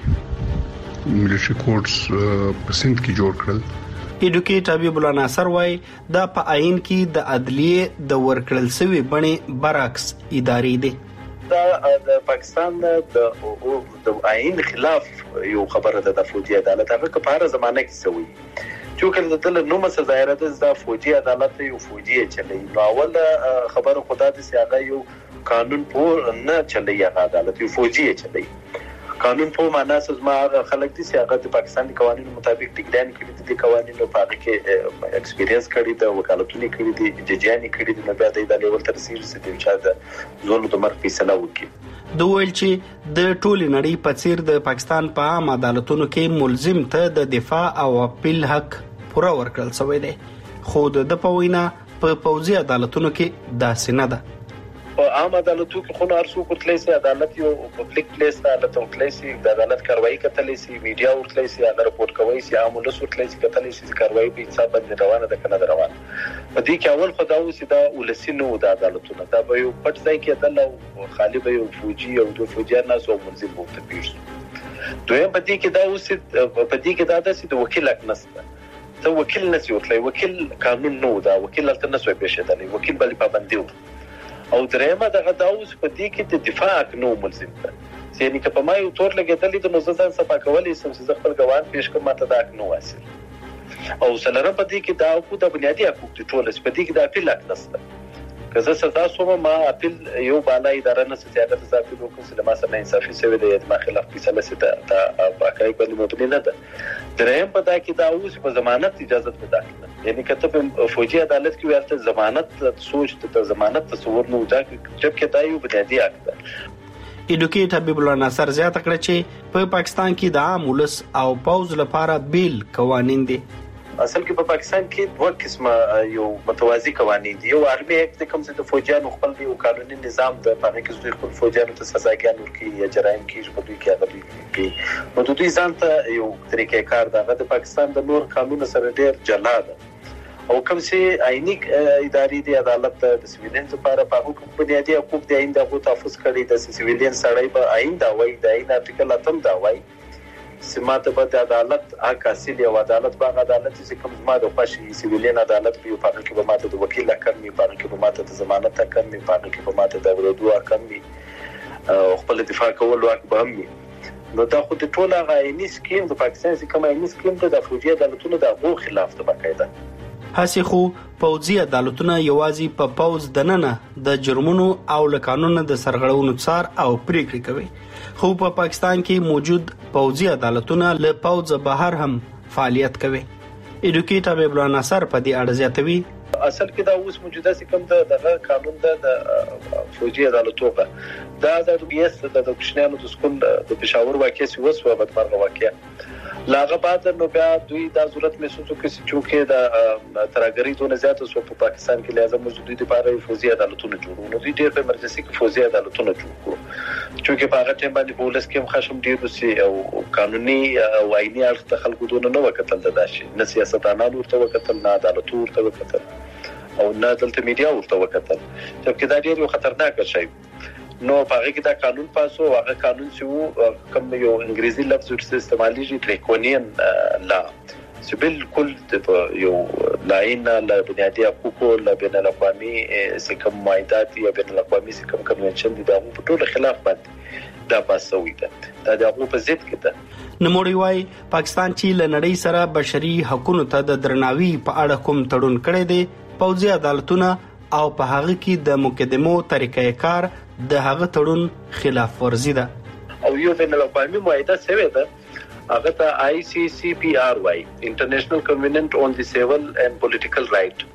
کې ملټري کورټس په سند کې جوړ کړل. ایډوکیټ حبیب الله ناصر وای دا په آئین کې د عدلیه د ورکړل شوی بڼې برعکس اداري دي. دا د پاکستان د د آئین خلاف یو خبره ده د فوجي عدالت هغه په هر زمانه کې سوي چې کله د نو مسزایره د فوجي عدالت یو فوجي چلی نو اول خبره خدا د سیاغه یو قانون په نه چلی هغه عدالت یو فوجي چلی قانون په معنا سز ما خلک دي سیاغه د پاکستان قوانینو مطابق ټیګلان کړي دي قوانینو په هغه کې ایکسپیرینس کړي د وکالتونو کړي دي ججانی کړي دي نو بیا د لیول تر سیر سي د چا د زونو د مرګ فیصله وکړي. د ویل چې د ټولې نړۍ په څیر د پاکستان په عام عدالتونو کې ملزم ته د دفاع او اپیل حق پوره ورکړل شوی دی خو د پوینا په پوځي عدالتونو کې داسې نه ده. په عام عدالتو کې خو هر څوک تللی سي عدالت یو پبلک پلیس ته عدالت تللی سي د عدالت کاروایی کتلی سي میډیا ورتلی سي هغه رپورټ کوي سي عام ولس ورتلی سي کتلی سي کاروایی په حساب باندې روانه ده کنه روانه په دې کې اول خدای اوس دا ولسینو د عدالتونو دا به یو پټ ځای کې عدالت خالی به یو فوجي او د فوجیان ناس او منځي وو ته پیښ دویم په دې کې دا اوس په دې کې دا د وکیل حق نشته ته وکیل نشي ورتلی وکیل قانون نو دا وکیل تل نشوي پیښ دی وکیل بل پابندي او درېمه دغه دا اوس په دې کې د دفاع حق نو ملزم ده یعنی که په ما یو تور لګېدلې د نو ځان صفا کولې سم چې خپل ګوان پیش کوم ماته دا حق نو حاصل او سلره په دې کې دا حقوق د بنیادي حقوق دي ټول په دې کې د اپیل حق نشته که زه سزا سوم ما اپیل یو بالا اداره نه زیاده د اپیل وکړ چې ما سره انصافي شوی دی د خلاف فیصله سي ته باقي باندې مبني نه ده. دریم په دا کې دا اوس په ضمانت اجازه نه ده، یعنی کته په فوجي عدالت کې ورته ضمانت سوچ ته ضمانت تصور نه ودا جبکې دا یو بنیادی حق ده. ایډوکیټ حبیب الله ناصر زیاته کړه چې په پاکستان کې د عام ولس او پوز لپاره بیل قوانین دي. اصل کې په پاکستان کې دوه قسمه یو متوازی قوانین دي. یو آرمي اکټ د کوم څه د فوجیانو خپل دی او قانوني نظام د پاره کې دوی خپل فوجیانو ته سزاګان ورکړي یا جرایم کې په دوی کې هغه کوي. نو د دوی ځان ته یو طریقې کار دغه د پاکستان د نور قانون سره ډیر جلا ده. او کوم چې آئینی اداري دی عدالت د سیویلین لپاره په حکم بنیادی حقوق د آئین د غو تحفظ کړي د سیویلین سړی په آئین دا وایي د آئین ارټیکل اتم دا وایي سماته به د عدالت حق حاصل او عدالت باغ عدالت چې کوم ما د خوشي سیویلین عدالت په پاره کې به ماته د وکیل حق می پاره کې به ماته د ضمانت حق می پاره کې به ماته د ورودو حق می خپل دفاع کول حق به می. نو دا خو د ټول غاینی سکیم د پاکستان چې کوم غاینی سکیم د فوجي عدالتونو د غو خلاف ته باقاعده هسي خو پوځي عدالتونه یوازې په پوز دننه د جرمونو او له قانون د سرغړونو څار او پریکړې کوي، خو په پا پاکستان کې موجود پوځي عدالتونه له پوز بهر هم فعالیت کوي. ایډوکیټ حبیب الله ناصر په دې اړه زیاتوي. اصل کې دا اوس موجوده سکم د دغه قانون د فوجي عدالتونو دا د بیس د کوشنیانو د سکول د پېښور واقعي وسوه بدمرغه واقعي لاغه بعد نو بیا دوی دا ضرورت محسوس وکړي چې چونکې د ترګری دونه زیاته سو په پاکستان کې لازم موجودي لپاره فوجي عدالتونه جوړو. نو دوی ډېر په مرکزي کې فوجي عدالتونه جوړ کړو چونکې په هغه ټیم باندې پولیس کې خشم ډېر وسی او قانوني او آئینی اړخ ته خلکو دونه نه وکتل د داشي نه سیاستانانو ورته وکتل نه عدالت ورته وکتل او نه دلته میډیا ورته وکتل چې دا ډېر یو خطرناک شی. نو پاره کې دا قانون پاسو هغه قانون چې وو کوم یو انګریزي لفظ ورته استعمالېږي ډریکونین لا چې بالکل د یو لاین لا بنیادی حقوقو لا بین الاقوامي سکم معاهدات یا بین الاقوامي سکم کنونشن دي د په ټول خلاف باندې دا پاسوي ده دا د حقوقو په ضد کې ده. نموړي وايي پاکستان چې لنړۍ سره بشري حقوقو ته د درناوي په اړه کوم تړون کړی دی پوځي عدالتونه او په هغه کې د مقدمو طریقې کار د هغه تړون خلاف ورزي ده. او یو بین الاقوامي معاهده سوي ده هغه ته آی سی سی پی آر واي انټرنیشنل کنونینټ اون دی سیول اینڈ پولیټیکل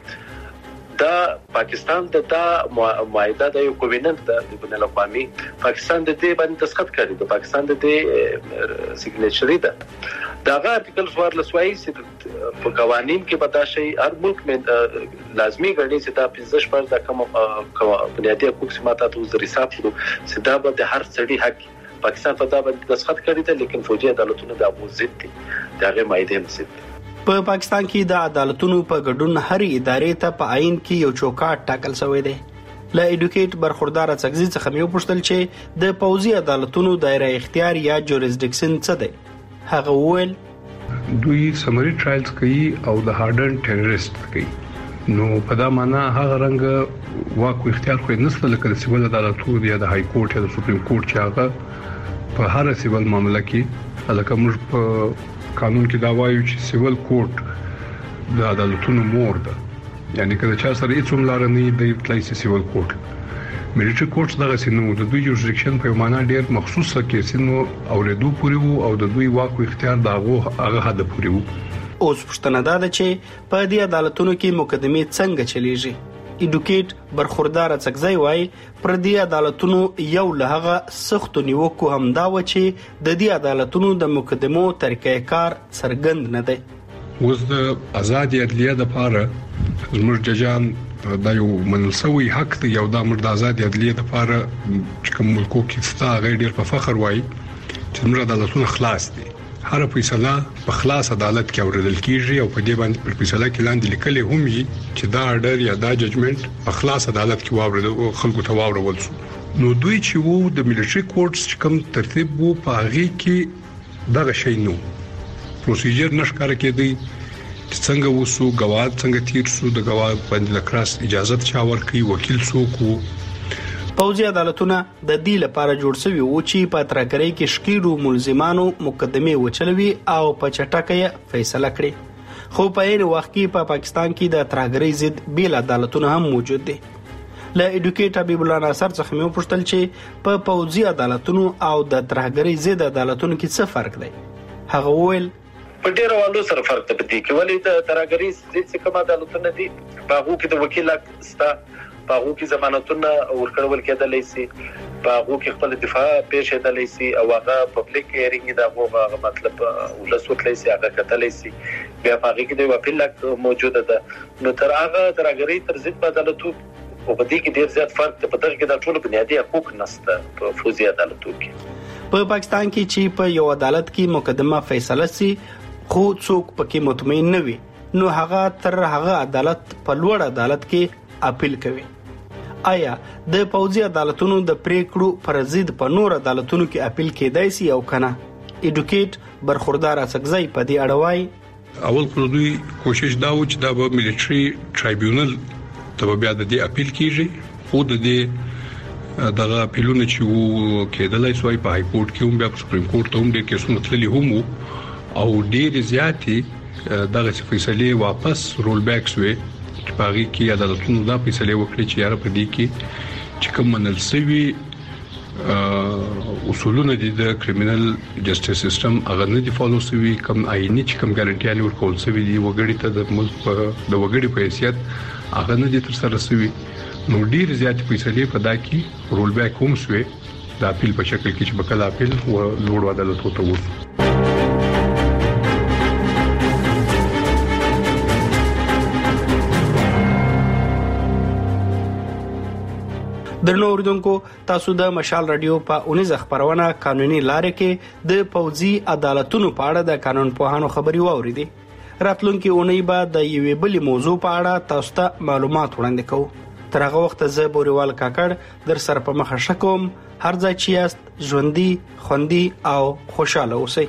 رائټ. دا پاکستان د دا معاهده د یو کنونینټ د بین الاقوامي پاکستان د دې باندې دستخط کړی د پاکستان د دې سیګنیچري ده. داغه ارټیکل فور لسوي چې په قوانين کې پتا شي هر ملک میں لازمي غړي چې دا پنځه شپږ د کوم بنیادی حقوق سماته ته حساب کړو چې دا به هر څړي حق پاکستان په دا باندې دستخط کړی دی لیکن فوجي عدالتونو دا مو ضد دي داغه مایده هم ضد. په پاکستان کې د عدالتونو په ګډون هر ادارې ته په عین کې یو چوکاټ ټاکل شوی دی. لا ایډوکیټ برخوردار څنګه څخه مې پوښتل چې د پوځي عدالتونو دایره اختیار یا جوریسډکشن څه دی. هغه وویل دوی سمري ټرایلز کوي او د هارډن ټیرریست کوي. نو په دا معنا هغه رنګ واکو اختیار خو نسل لکه د سیول عدالتونو یا د های کورټ یا د سپریم کورټ چې هغه په هر سیول معاملې کې الکه موږ په قانون کې دا وایو چې سیول کورټ د عدالتونو مور ده، یعنی کله چې سره هیڅ هم لار نه دی تلای سیول کورټ. ملټری کورټس دغه سينو د دوی جوریسډکشن په معنا ډیر مخصوصه کې سينو اوریدو پوري وو او د دوی واکو اختیار داغه هغه حد پوري وو. اوس پښتنه ده چې په دې عدالتونو کې مقدمه څنګه چلیږي. ایډوکیټ برخوردار څنګه وایي پر دې عدالتونو یو لهغه سخت نیوکو هم دا و چې د دې عدالتونو د مقدمو طریقې کار څرګند نه دی. اوس د آزادي عدلیه د پاره زموږ ججان دا یو منلسوي حق دی یو د امر د آزادي عدلیه د پاره چې کوم ملکو کې ستا غیر ډیر په فخر وایي چې موږ عدالتونه خلاص دي. هر فیصله په خلاص عدالت کې اوریدل کیږي او په دې باندې پر فیصله کې لاندې لیکل هم وي چې دا اورډر یا دا ججمنټ په خلاص عدالت کې واورېدل خلکو ته واورول شو. نو دوی چې وو د ملټری کورټس چې کوم ترتیب وو په هغه کې دغه شی نو پروسیجر نشکاره کېدی چې څنګه وسو غواړ څنګه تیر سو د غواړ باندې لکراس اجازه چا ورکړي وکیل څوک وو. پوځي عدالتونه د دې لپاره جوړ شوي وو چې په ترګری کې شکیرو ملزمانو مقدمه وچلوي او په چټکه فیصله کړي. خو په یوه وخت کې په پا پاکستان کې د ترګری ضد بیل عدالتونه هم موجود دي. له اډوکیټ حبیب الله ناصر څخه مې وپوښتل چې په پوځي عدالتونو او د ترهګرۍ ضد عدالتونو کې څه فرق دی. هغه وویل په ډیرو والو سره فرق ته پدې کې ولې د ترهګرۍ ضد څه کوم عدالتونه دي په هغه کې د وکیل حق ستا په هغه کې ضمانتونه ورکړول کېدلای شي په هغه کې خپل دفاع پیښ کېدلای شي او هغه پبلک هیرینګ دا هغه مطلب ولسوتلای شي هغه کتلای شي بیا په هغه کې د وکیل حق موجوده ده. نو تر هغه ترهګرۍ تر ضد عدالتو او په دې کې ډیر زیات فرق ته په دغه کې د ټول بنیادی حقوق نشته په فوزي عدالتو کې. په پاکستان کې چې په یو عدالت کې مقدمه فیصله سي خو څوک پکې مطمئن نه وي نو هغه تر هغه عدالت په لوړ عدالت کې اپیل کوي. آیا د پوځي عدالتونو د پریکړو پر ضد په نور عدالتونو کې اپیل کېدای شي او کنه؟ اډوکیټ برخوردار اسکزای په دې اړه وایي اول خو دوی کوشش دا و چې دا به ملټری ټرایبیونل ته بیا د دې اپیل کیږي خو د دې دغه اپیلونه چې وو کېدلای شوی په های کورټ کې هم بیا په سپریم کورټ ته هم ډېر کیسونه تللي هم او ډېر زیاتې دغه فیصله واپس رول بیک شوی چې په هغه کې عدالتونو دا فیصله وکړي چې یاره په دې کې چې کوم منل شوی اصولونه د کریمینل جسټیس سیستم هغه نه دی فالو شوی کوم آئینی چې کوم ګارانټي ورکول شوی دی وګړي ته د ملک په د وګړي په حیثیت هغه نه دي تر سره شوی. نو ډیر زیات فیصله په دا کې رول بیک هم شوی د اپیل په شکل کې چې بکل اپیل او لوړ عدالت ته وځي. درنو اوریدونکو تاسو د مشال رادیو په اونیز خبرونه قانوني لارې کې د پوځي عدالتونو په اړه د قانون پوهانو خبري واوریدي. راتلونکي اونۍ به د یوې بلې موضوع په اړه تاسو ته معلومات وړاندې کوو. تر هغه وخت زه بوریوال کاکړ در سره په مخه شکوم. هر ځای چې یاست ژوندۍ خوندي او خوشاله اوسئ.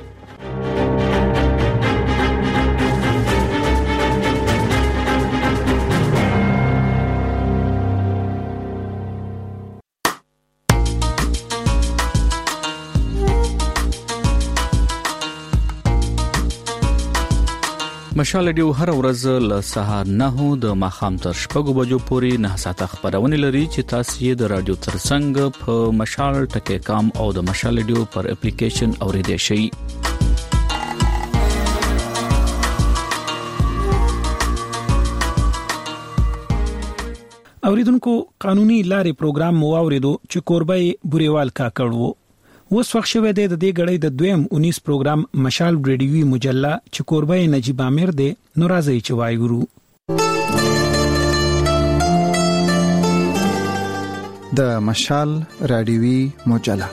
مشال رادیو هر ورځ له سهار نه د ماخام تر شپږو بجو پورې نه ساعته خبرونه لري چې تاسو یې د رادیو ترڅنګ په مشال ټکی کام او د مشال رادیو پر اپلیکیشن اوریدئ شئ. اوریدونکو قانوني لارې پروګرام مو اوریدو چې کوربای بوریوال کاکړ وو. اوس وخت شوه د دې غړې د دویم اونیس پروګرام مشال ریډیوي مجله چې کوربای نجیب امیر دی نو راځي چې وایګرو. د مشال ریډیوي مجله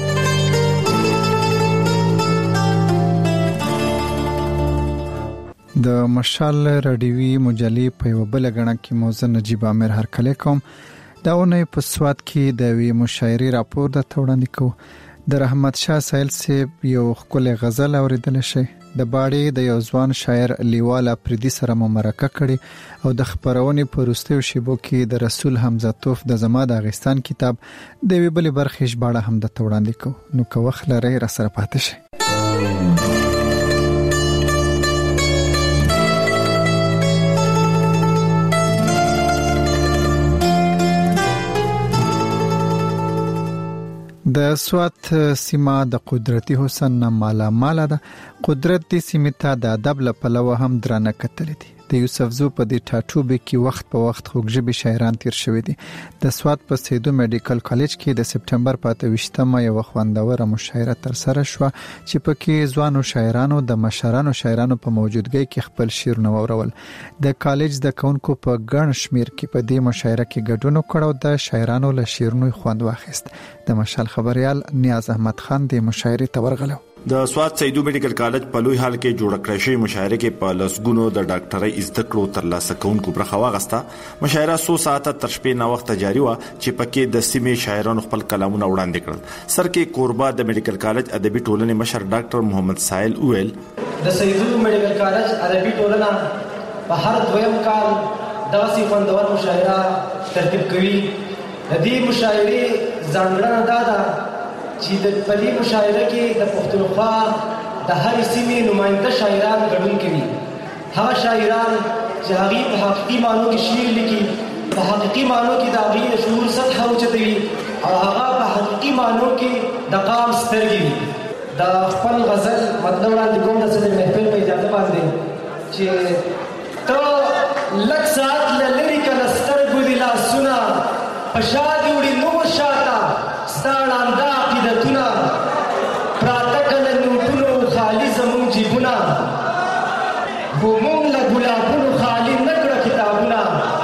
د مشال ریډیوي مجلې په یو بل غړ کې موزه نجیب امیر هر کله کوم دا ونه په سواد کې د وی مشاعري راپور د توړاندې کو د رحمت شاه سایل سیب یو خپل غزل اوریدل شي د باړې د یو ځوان شاعر لیواله پردي سره مرکه کړي او د خبرونې په وروستیو شیبو کې د رسول حمزه توف د زما د افغانستان کتاب د وی بل برخې ژباړه هم د توړاندې کو نو که وخت لري را سره پاتې شي. د سوات سیمه د قدرتي حسن مالا مال ده. قدرت دې سیمه ته د ادب لپاره هم درنه کتل دي. د یوسف زو په دې ټاټوبه کې وخت په وخت خوږژبي شاعران تیر شوی دي. د سوات په سیدو میډیکل کالج کې د سپټمبر په اته ویشتمه یو خوندوره مشاعره تر سره شو چې پکې ځوانو شاعرانو د مشرانو شاعرانو په موجودګۍ کې خپل شعرونه ورول. د کالج د کونکو په ګڼ شمیر کې په دې مشاعره کې ګډون وکړو د شاعرانو له شعرونو خوند واخیست. د مشال خبريال نیاز احمد خان د مشاعرې تورغلو. د سوات سیدو میډیکل کالج په لوی حال کې جوړ کړی شوی مشاعره کې په لسګونو د ډاکټرۍ زده کړو ترلاسه کوونکو برخه واغسته. مشاعره څو ساعته تر شپې نه وخت جاری و چې پکې د سیمې شاعرانو خپل کلامونه وړاندې کړل. سر کې کوربا د میډیکل کالج ادبي ټولنې مشر ډاکټر محمد سائل اویل د سیدو میډیکل کالج ادبي ټولنه په هر دویم کال دغه خوندور مشاعره ترتیب کوي. د دې مشاعرې ځانګړنه دا ده چې د پدې مشاعره کې د پښتونخوا د هر سیمې نماینده شاعران ګډون کوي. هغه شاعران چې هغه په حقیقي معنی کې شعر لیکي په حقيقي معنی کې د هغې د شعور سطحه اوچتوي او هغه په حقيقي معنی کې د قام سترګې وي. د خپل غزل مطلب وړاندې کوم د صدر محفل په اجازه باندې چې ته لږ ساعت له لرې که له سترګو دې لاسونه په شا دې وړي نو شاته ستا ړانده عقیدتونه پراته که له نوټونو خالي زمونږ جیبونه خو مونږ له ګلابونو خالي نه کړه کتابونه.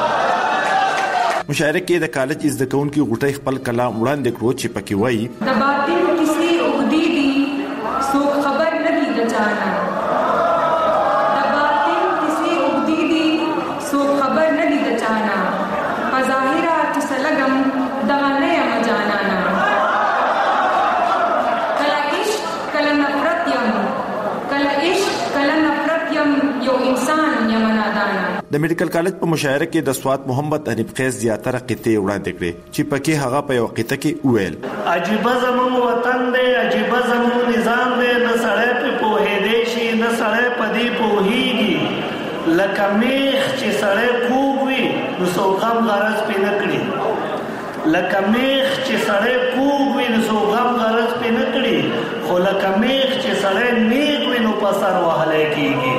مشاعره کې د کالج زده کوونکي غوټۍ خپل کلام وړاندې کړو چې پکې وایي د باطن کسی عقدې دي څوک خبر نه دي د چانه، د باطن کسی عقدې دي څوک خبر نه دي د چانه، په ظاهره چې سلګم دغه نه یم جانانه، کله عشق کله نفرت یم، کله عشق کله نفرت یم، یو انسان یم نادانه. د میډیکل کالج په مشاعره کې د سواد محمد حنیف خیز زیاتره قطعې وړاندې کړې چې پکې هغه په یو قطعه کې وویل عجیب زمون وطن دی، عجیب زمون نظام دی، نه سړی په پوهېدی شي نه سړی په دې پوهېږي، لکه میخ چې سړی کوږ وي نو څوک هم غرض پې نه کړي، لکه میخ چې سړی کوږ وي نو څوک هم غرض پې نه کړي، خو لکه میخ چې سړی نیغ وي نو په سر وهلی کېږي.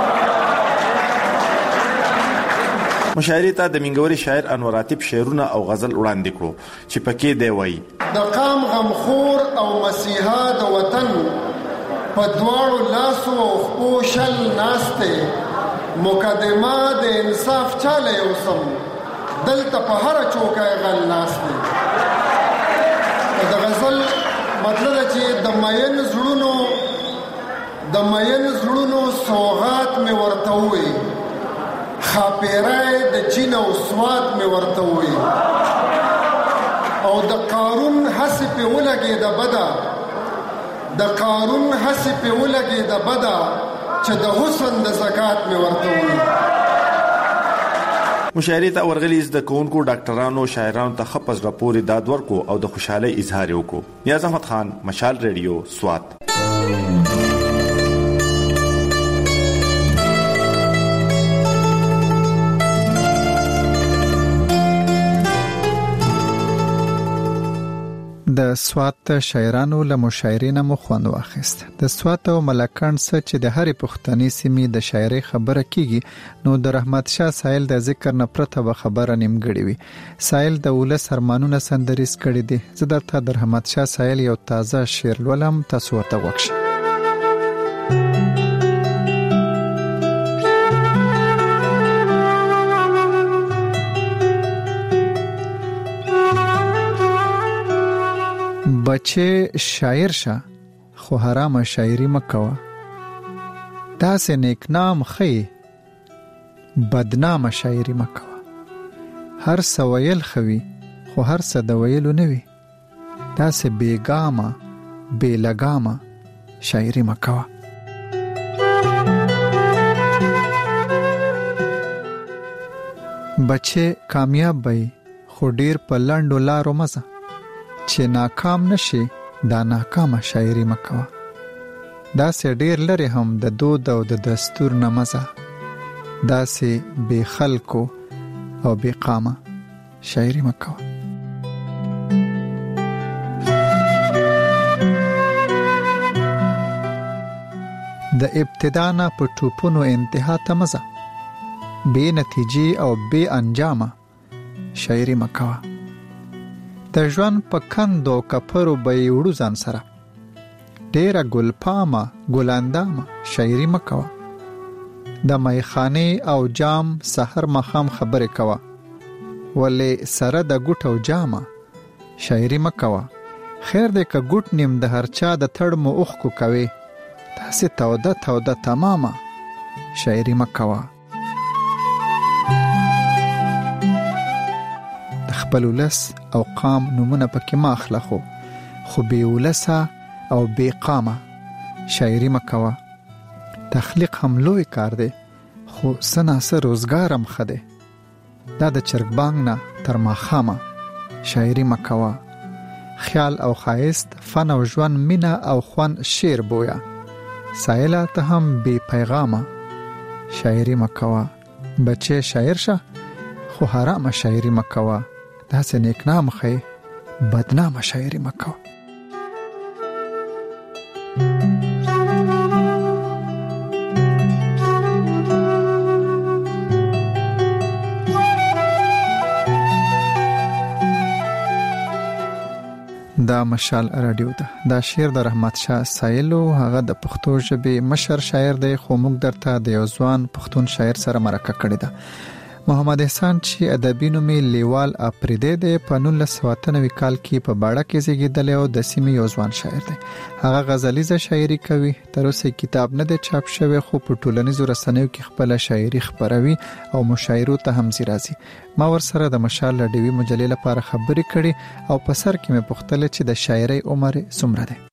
مشاعرې ته د منګوري شاعر انور عاطف شعرونه او غزل وړاندې کړو چې پکې دی وایي د قام غمخور او مسیحا د وطن په دواړو لاسو او خپو شل ناسته مقدمه د انصاف چاله اوسم دلته په هر چوکه غل ناسته. د غزل مطلب چې د مین زړونو د مین زړونو سوغات می ورته وي، خاپیرای د چین او سواد می ورته وي، او د قارون حسب ولګي د بدا د قارون حسب ولګي د بدا چې د حسن د زکات می ورته وي. مشاعرې ته ورغلي زده کوونکو ډاکټرانو شاعرانو ته خپز راپورې داد ورکو او د خوشحالۍ اظهار وکړو. نیاز احمد خان، مشال ریډیو، سوات. د سوات شاعرانو له مشاعرینه مو خوند واخیست. د سوات او ملکند څخه چې د هرې پښتني سیمې د شاعرۍ خبره کیږي نو د رحمت شاه سایل د ذکر نه پرته به خبره نیمګړې وي. سایل د ولس ارمانونه سندریز کړي دي. زه درته د رحمت شاه سایل یو تازه شعر لولم، تاسو ورته وکړئ. بچه شاعر شه خو حرام شاعری مکوه، داسې نیک نام خی بدنام شاعری مکوه، هر سویل خوي خو هر څه د ویلو نه وي، داسې بیګامه بې لګامه شاعری مکوه. بچه کامیاب وي خو ډیر په لنډو لارو مزه، چې ناکام نشي دا ناکامه شاعری مکوه، داسې ډیر لري هم د دود او د دستور نه مزه، داسې بې خلکو او بې قامه شاعری مکوه. د ابتدا نه په ټوپونو انتها ته مزه، بې نتیجې او بې انجامه شاعری مکوه. د ژوند په کندو کپرو به یې وړو ځان سره، ډیره ګلپامه ګلاندامه شاعری مکوه. د میخانې او جام سحر مخام خبرې کوه، ولې سره د ګوټ او جامه شاعری مکوه. خیر دې که ګوټ نیم د هر چا د تړ مو اوښکو کوي، تاسې توده توده تمامه شاعری مکوه. خپل ولس او قام نمونه پکې ما اخله خو خو بې ولسه او بې قامه شاعری مکوه. تخلیق هم لوی کار دی خو سناسه روزګار هم ښه دی، دا د چرګ بانګ نه تر ماښامه شاعری مکوه. خیال او ښایست، فن او ژوند، مینه او خوند شعر بویا، سایله ته هم بې پیغامه شاعری مکوه. بچه شاعر شه خو حرام شاعري مکوا داسې نیک نام خې بدنام شاعري مکوا. دا مشال رادیو ده. دا شعر د رحمت شاه سایلو، هغه د پښتو ژبې مشر شاعر دی، خو موږ درته د یو ځوان پښتون شاعر سره مرکه کړې ده. محمد احسان چې ادبي نوم یې لیوال اپریدی دی، په نولس سوه اته نوي کال کې په باړه کې زیږېدلی او د سیمې یو ځوان شاعر دی. هغه غزلیزه شاعري کوي. تر اوسه کتاب نه دی چاپ شوی، خو په ټولنیزو رسنیو کې خپله شاعري خپروي او مشاعرو ته هم ځي راځي. ما ورسره د مشال رادیوي مجلې لپاره خبرې کړې او په سر کې مې پوښتله چې د شاعرۍ عمر څومره دی.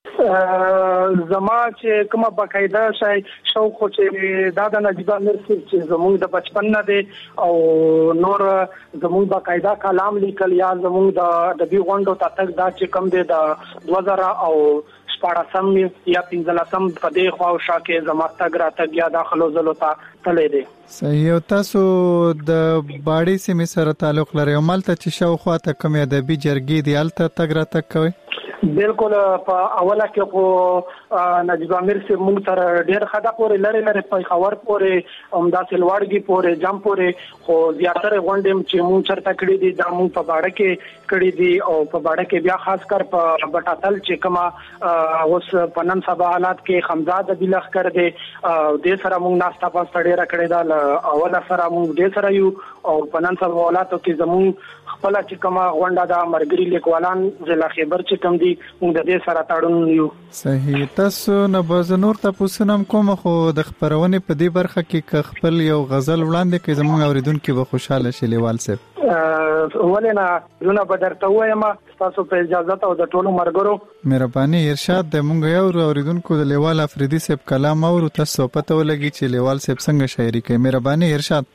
زما چې کومه باقاعده شای شوق چې دا د نجیب امیر چې زموږ د بچپن نه دی او نور زموږ باقاعده کلام لیکل یا زموږ د ادبي غونډو ته تک دا چې کم دی د دوه زره او شپاړسم یا پنځلسم په دې خوا او شا کې زما تګ راتګ یا داخلو زلو ته تللی دی. صحیح. او تاسو د باړې سیمې سره تعلق لرئ او مالته چې شاوخوا ته کوم ادبي جرګې دی هلته تګ راتګ کوئ؟ بالکل. په اوله کې خو نجیب امیر سے موږ تر ډیر خدا پورې لری لری په خبر پورې همداسې لوړګي پورې جام پورې خو زیاتره غونډې چې موږ چرته کړې دي دا موږ په باړه کې کړې دي او په باړه کې بیا خاص کر په بټاتل چې کما اوس پنن سبا حالات کې خمزاد بلخ کړ دي د سره موږ ناستا پاسته ډیر کړې دا اوله سره موږ د سره یو او پنن سبا حالاتو کې زموږ خپل چې کما غونډه دا مرګري لیکوالان ضلع خیبر چې کم دي موږ د دې سره تړون یو. صحیح. تاسو نه باز نور تاسو نم کوم خو د خبرونه په دې برخه کې خپل یو غزل وړاندې کې زموږ اوریدونکو به خوشاله شي لیوال صاحب. ولنا زونه بدرته وایم تاسو په اجازه او د ټولو مرګرو مهرباني. ارشاد د مونږ یو اوریدونکو د لیوال افریدی صاحب کلام او تاسو پته ولګي چې لیوال صاحب څنګه شاعري کوي. مهرباني ارشاد.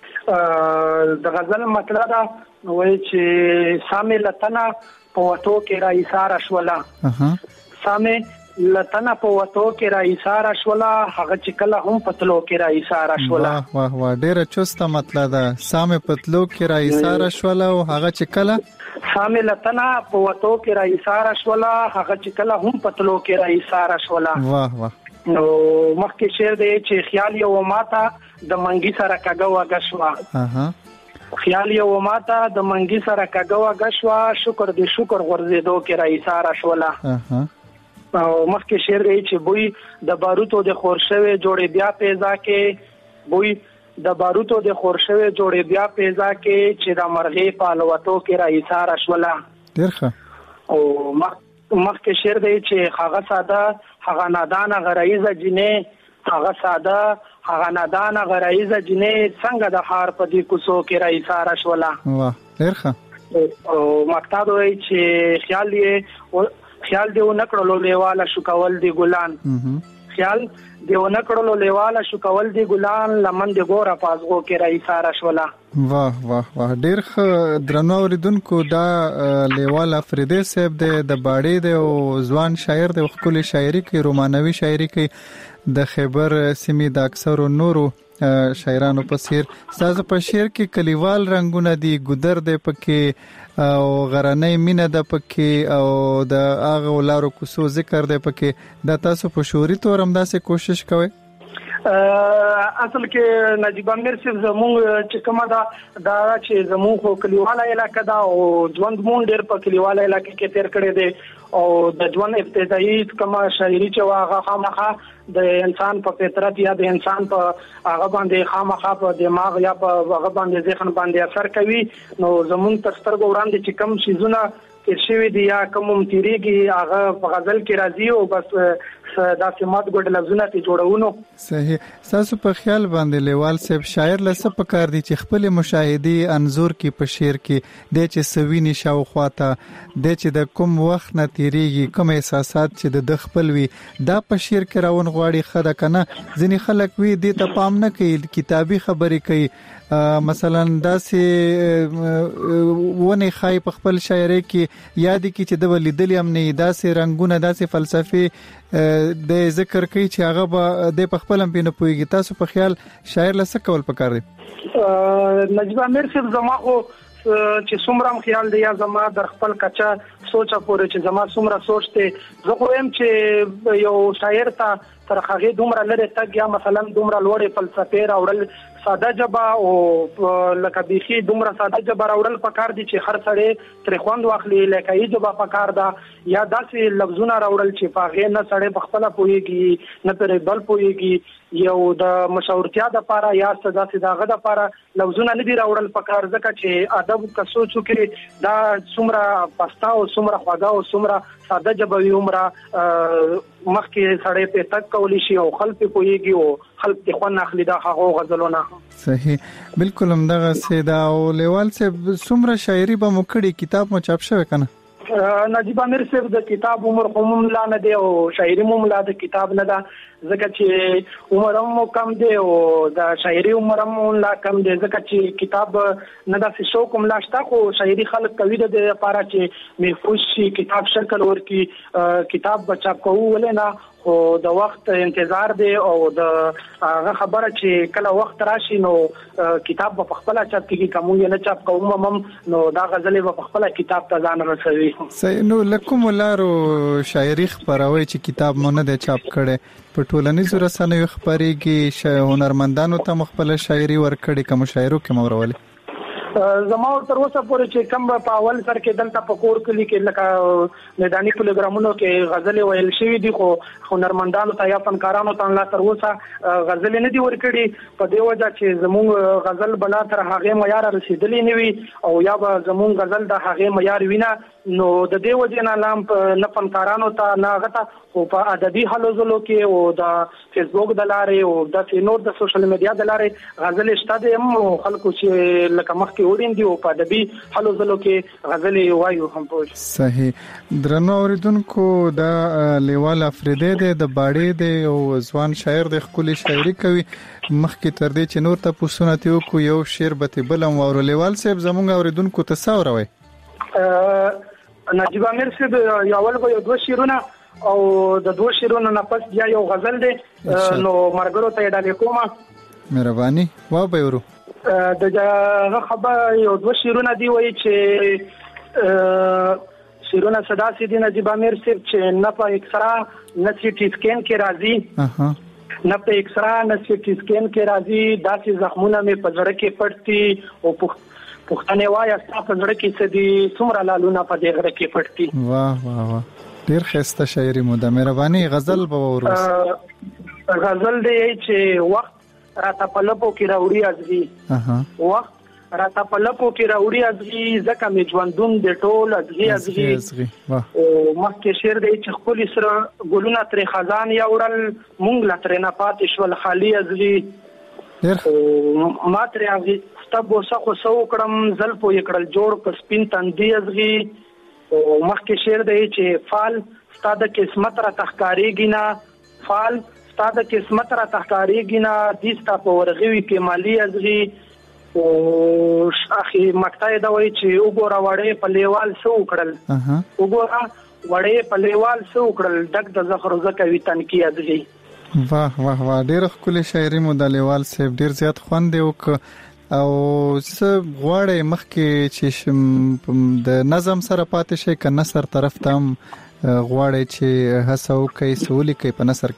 د غزل مطلب دا وایي چې سامي لتنا په وټو کې را ایثار شولا. اها. سامي لتنا په وټو کې را ایثار شولا، هغه چې کله هم پتلو کې را ایثار شولا. واه واه واه ډیره چسته مطلب ده. سامي پتلو کې را ایثار شولا او هغه چې کله سامي لتنا په وټو کې را ایثار شولا، هغه چې کله هم پتلو کې را ایثار شولا. واه واه. نو مخکې شعر دی چې خیال یو ماته د منګي سره کګه وګشوا. اها. خیال یو ماته د منګي سره کګه وګشوا، شکر دې شکر غرزیدو کې را ایثار شولا. اها. او مخکې شعر دی چې بوی د باروتو د خورشوي جوړې بیا پیدا کې، بوی د باروتو د خورشوي جوړې بیا پیدا کې چې د مرغې په الوتو کې را ایثار شولا. ډیر ښه. او مخکې شعر دی چې هغه ساده هغه نادان غرایزه جنې، هغه ساده هغه نادان غرایزه جنې څنګه د خار په دې کوڅو کې را ایثار شولا. واه ډیر ښه. او مقصد وایي چې خیال یې خیال دی نکړلو لیواله شو کول دی ګلان. خیال دی نکړلو لیواله شو کول دی ګلان، لمن دی ګوره پازغو کې را ایثار شولا. واه واه واه ډیر ښه. درنو اوریدونکو دا لیوال افریدی صاحب دی، د باړې دی او ځوان شاعر دی، خپل شاعري کوي، رومانوي شاعري کوي. د خیبر سیمې د اکثر نورو شاعرانو په څیر ستاسو په شعر کې کلیوال رنگونه دي، ګودر دی پکې او غرنۍ مینه ده پکې او د هغه ولارو کوڅو ذکر دی پکې. دا تاسو په شعوري تور هم داسې کوشش کوئ؟ اصل کې نجیب امیر صاحب زموږ چې کومه دا دا چې زموږ خو کلیواله علاقه دا او ژوند مونږ ډېر په کلیواله علاقه کې تیر کړی دی او د ژوند ابتدایي کومه شاعري چې هغه خامخا د انسان په فطرت یا د انسان په هغه باندې خامخا په دماغ یا په هغه باندې ذهن باندې اثر کوي. نو زموږ تر سترګو وړاندې چې کوم شیزونه تیر شوی دی یا کوم تیریږي هغه په غزل کې راځي او بس دا سمات ګډ لفظونه ته جوړونو. صحیح. تاسو په خیال باندې لیوال صاحب شاعر لسه پکار دي چې خپل مشاهدي انزور کې په شعر کې د چې سویني شاوخواته د چې د کوم وخت نه تیریږي، کوم احساسات چې د خپل وي دا په شعر کې راون غواړي خدا کنه. ځینې خلک وي د ته پام نه کوي، کتابي خبرې کوي. مثلا داسې ونه خای په خپل شاعري کې یاد کی چې د ولیدل هم نه داسې رنگونه داسې فلسفي د ذکر کوي چې هغه به د خپل هم پینې پويږي. تاسو په خیال شاعر لسه کول پکار دی؟ نجیب امیر صاحب زما خو چې څومره خیال دی یا زما در خپل کچا سوچه پورې چې زما څومره سوچ ته زه خو هم چې یو شاعر ته تر هغه دومره لري تګ یا مثلا دومره لوړې فلسفه راوړل ساده جبا او لکه بيخي دومره ساده جبا راوړل پکار دي چې هر سړی تر خوند واخلي لکه یې جبا پکار دا یا داسې لفظونه راوړل چې پاغه نه سړی بخپله پويږي نه پر بل پويږي یو د مشاورتیا د لپاره یا سزا سداغه د لپاره لفظونه نه دی راوړل پکار ځکه چې ادب کسو چې دا څومره پستا او څومره خواږه او څومره ساده جبا وي عمره مخکې سړی په تک کولی شي او خلک پويږي او خلک ته خو نه اخلي دا هغه غزلونه. صحیح بالکل هم دغه سیدا او لیوال سے څومره شاعري به مکړي کتاب مو چاپ شوی کنه؟ نجیب امیر صاحب د کتاب عمر قوم لا نه دی او شاعري مو لا د کتاب نه ده ځکه چې عمر هم کم دی او د شاعري عمر هم لا کم دی ځکه چې کتاب نه د شوق هم لا شته خو شاعري خلک کوي د لپاره چې محفوظ شي کتاب شکل ورکی کتاب بچا کوو ولې نه خو د وخت انتظار دی او د هغه خبره چې کله وخت راشي نو کتاب په خپل چاپ کې کوم نه چاپ کوم مم نو دا غزلې په خپل کتاب ته ځان رسوي. صحیح. نو لکم ولارو شاعري خبروي چې کتاب مونږ نه چاپ کړي په ټولنیزو رسنیو خبريږي هنرمندانو ته مخبل شاعري ورکړي کوم شاعرو کې مورولي زما تر اوسه پورې چې کم په اول سر کې دلته په کور کلی کې لکه میداني پروګرامونو کې غزل ویل شوی دي خو هنرمندانو ته یا فنکارانو ته لا تر اوسه غزل نه دي ورکړي په دی وجه چې زموږ غزل بلا تر هغه معیار رسیدلې نه وي او یا به زموږ غزل د هغه معیار وینا نو د دی وجه نه لام نه فنکارانو ته نه غته او په ادبي حلو زلو کې او د فیسبوک د لارې او د نور د سوشل میډیا د لارې غزل شته د خلکو چې لکه مخ کې وړین دي او په ادبي حلو زلو کې غزل وایو هم پوه. صحیح. درنو اوریدونکو دا لیوال افریدی د باړې د او ځوان شاعر د خپل شاعري کوي مخکې تر دې چې نور ته پوښتنه تیو کو یو شعر به بلم او لیوال صاحب زمونږ اوریدونکو تصوروي. نجیب امیر صاحب یو اول به یو دوه شعرونه او د دوه شعرونو نه پس بیا یو غزل دی نو مرګرو ته ډالې کومه مهرباني وا به ورو د خبر یو دوه شعرونه دی وایي چې شعرونه صدا سي دي نجیب امیر صاحب چې نه په اکسرا نه سی ټی سکین کې راځي اها نه په اکسرا نه سی ټی سکین کې راځي داسې زخمونه مې په زړه کې پټتي او پښتنه وای استا په زړه کې سدي څومره لالونه په دې غره کې پټتي. واه واه واه ډیر خسته شاعري مو د مهرباني غزل به ورس غزل دی چې وخت راته په لپو کې راوړي ازغي اها وخت راته په لپو کې راوړي ازغي ځکه مې ژوندون د ټول ازغي ازغي او مخکې شعر دی چې خپل سره ګلونه تر خزان یا وړل مونږ لا تر نه پاتې شول خالی ازغي ډیر ما تر ازغي تب وسخو سو کړم زلفو یکړل جوړ په سپین تندي ازغي او مخکې شعر دی چې فال ستاده قسمت را تخکاریږي نه فال ستاده قسمت را تخکاریږي نه دیستا په ورغوي کې مالی ازغي او اخی مکتای دا وایي چې وګوره وړې په لیوال سو کړل وګوره وړې په لیوال سو کړل دک د زخر زکه وی تنکی ازغي. واه واه واه ډیر خپل شاعري مو د لیوال صاحب ډیر زیات خوند دی او څه غواړي مخکې چې د نظم سره پاتې شي که نثر طرف ته غواړي چې هڅه وکړي سولې کوي په نثر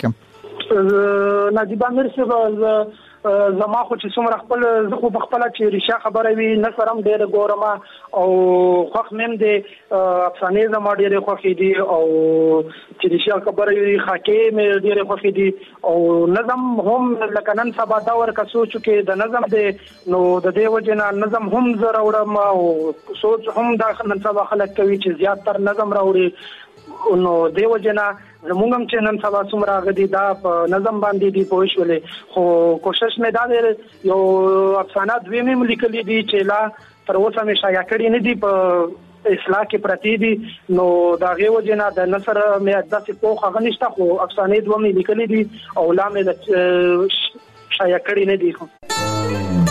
کې؟ نجیب امیر صاحب زما خو چې څومره خپل زه خو په خپله چې ریشه خبره وي نثر هم ډېره ګورم او خوښ مې هم دی افسانې زما ډېرې خوښې دي او چې ریشه خبره وي خاکې مې ډېرې خوښې دي او نظم هم لکه نن سبا دور که سوچ کې د نظم دی نو د دې وجې نه نظم هم زه راوړم او سوچ هم دا نن سبا خلک کوي چې زیاتر نظم راوړي نو دې وجې نه زموږ هم چې نن سبا څومره غدي دا په نظم باندې دی پوه شولې خو کوشش مې دا دی یو افسانه دوی مې لیکلي دي چې لا تر اوسه مې شایع کړي نه دي په اصلاح کې پرتی دي نو دا غي وجه نه د نثر مې داسې پوخ غنښت خو افسانې دوی مې لیکلي دي او لا مې شایع کړي نه دي.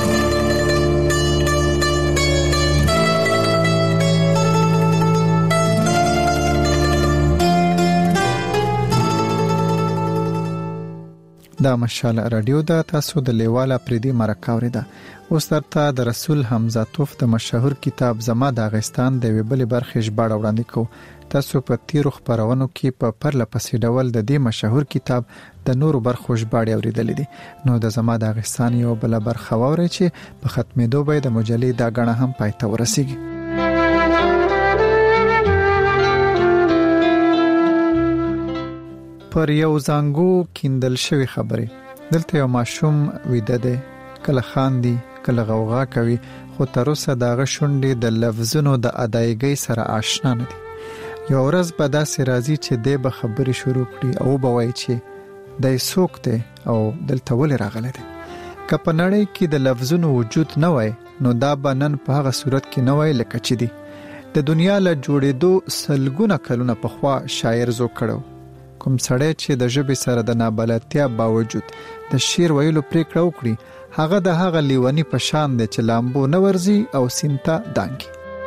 دا مشال رادیو دا تاسو د لیواله پریدي مرکه اوریدا. اوس درته د رسول حمزه توف د مشهور کتاب زما د افغانستان د ویبل برخې ژباړه وړاندې کو. تاسو په تیرو خبرونو کې په پرله پسې ډول د دې مشهور کتاب د نورو برخو ژباړې اوریدلې دي. نو د زما د افغانستان یو بل برخه ووري چې په ختمېدو به د مجلې دا غڼه هم پایته ورسیږي. پر یو زنګو کیندل شوی خبره دلته یو ماشوم ویده دی، کله خاندي کله غوغا کوي، خو تر اوسه دغه شونډې د لفظونو د ادایګۍ سره آشنا نه دي. یو ورځ به داسې راځي چې دی به خبرې شروع کړي او به وایي چې دی څوک دی او دلته ولې راغلی دی. که په نړۍ کې د لفظونو وجود نه وای نو دا به نن په هغه صورت کې نه وای لکه چې دی. د دنیا له جوړېدو سلګونه کلونه پخوا شاعر زو کړو. کوم سړی چې د ژبې سره د نابلدتیا باوجود د شعر ویلو پریکړه وکړي هغه د هغه لیونی په شان دی چې لامبو نه ورځي او سینتا دانګي.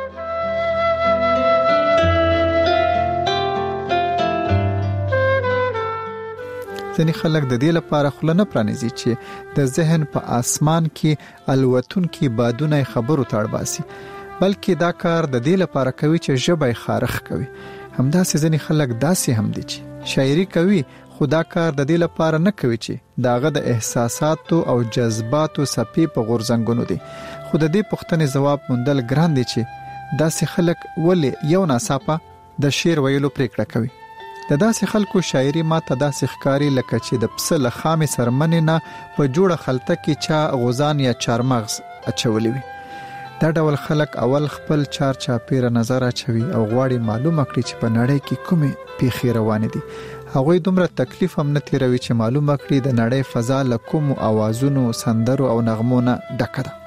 ځینې خلک د دې لپاره خوله نه پرانیزي چې د ذهن په آسمان کې الوتونکي بادونه خبرو ته اړباسي، بلکې دا کار د دې لپاره کوي چې ژبه یې خارخ کوي. همداسې ځینې خلک داسې هم دي چې شاعري کوي خو دا کار د دې لپاره نه کوي چې داغه د احساساتو او جذباتو سپي په غورځنګونو دي. خو د دې پوښتنې جواب موندل ګران دي چې داسې خلک ولې یو ناڅاپه د شعر ویلو پریکړه کوي. د داسې خلکو شاعري ماته داسې ښکاري لکه چې د پسه له خامې سرمنې نه په جوړه خلطه کې چا غوزان یا چارمغز اچولی وي. دا ډول خلک اول خپل چار چاپیره نظر اچوي او غواړي معلومه کړي چې په نړۍ کې کومې پیښې روانې دي. هغوی دومره تکلیف هم نه تیروي چې معلومه کړي د نړۍ فضا له کومو اوازونو، سندرو او نغمو نه ډکه ده.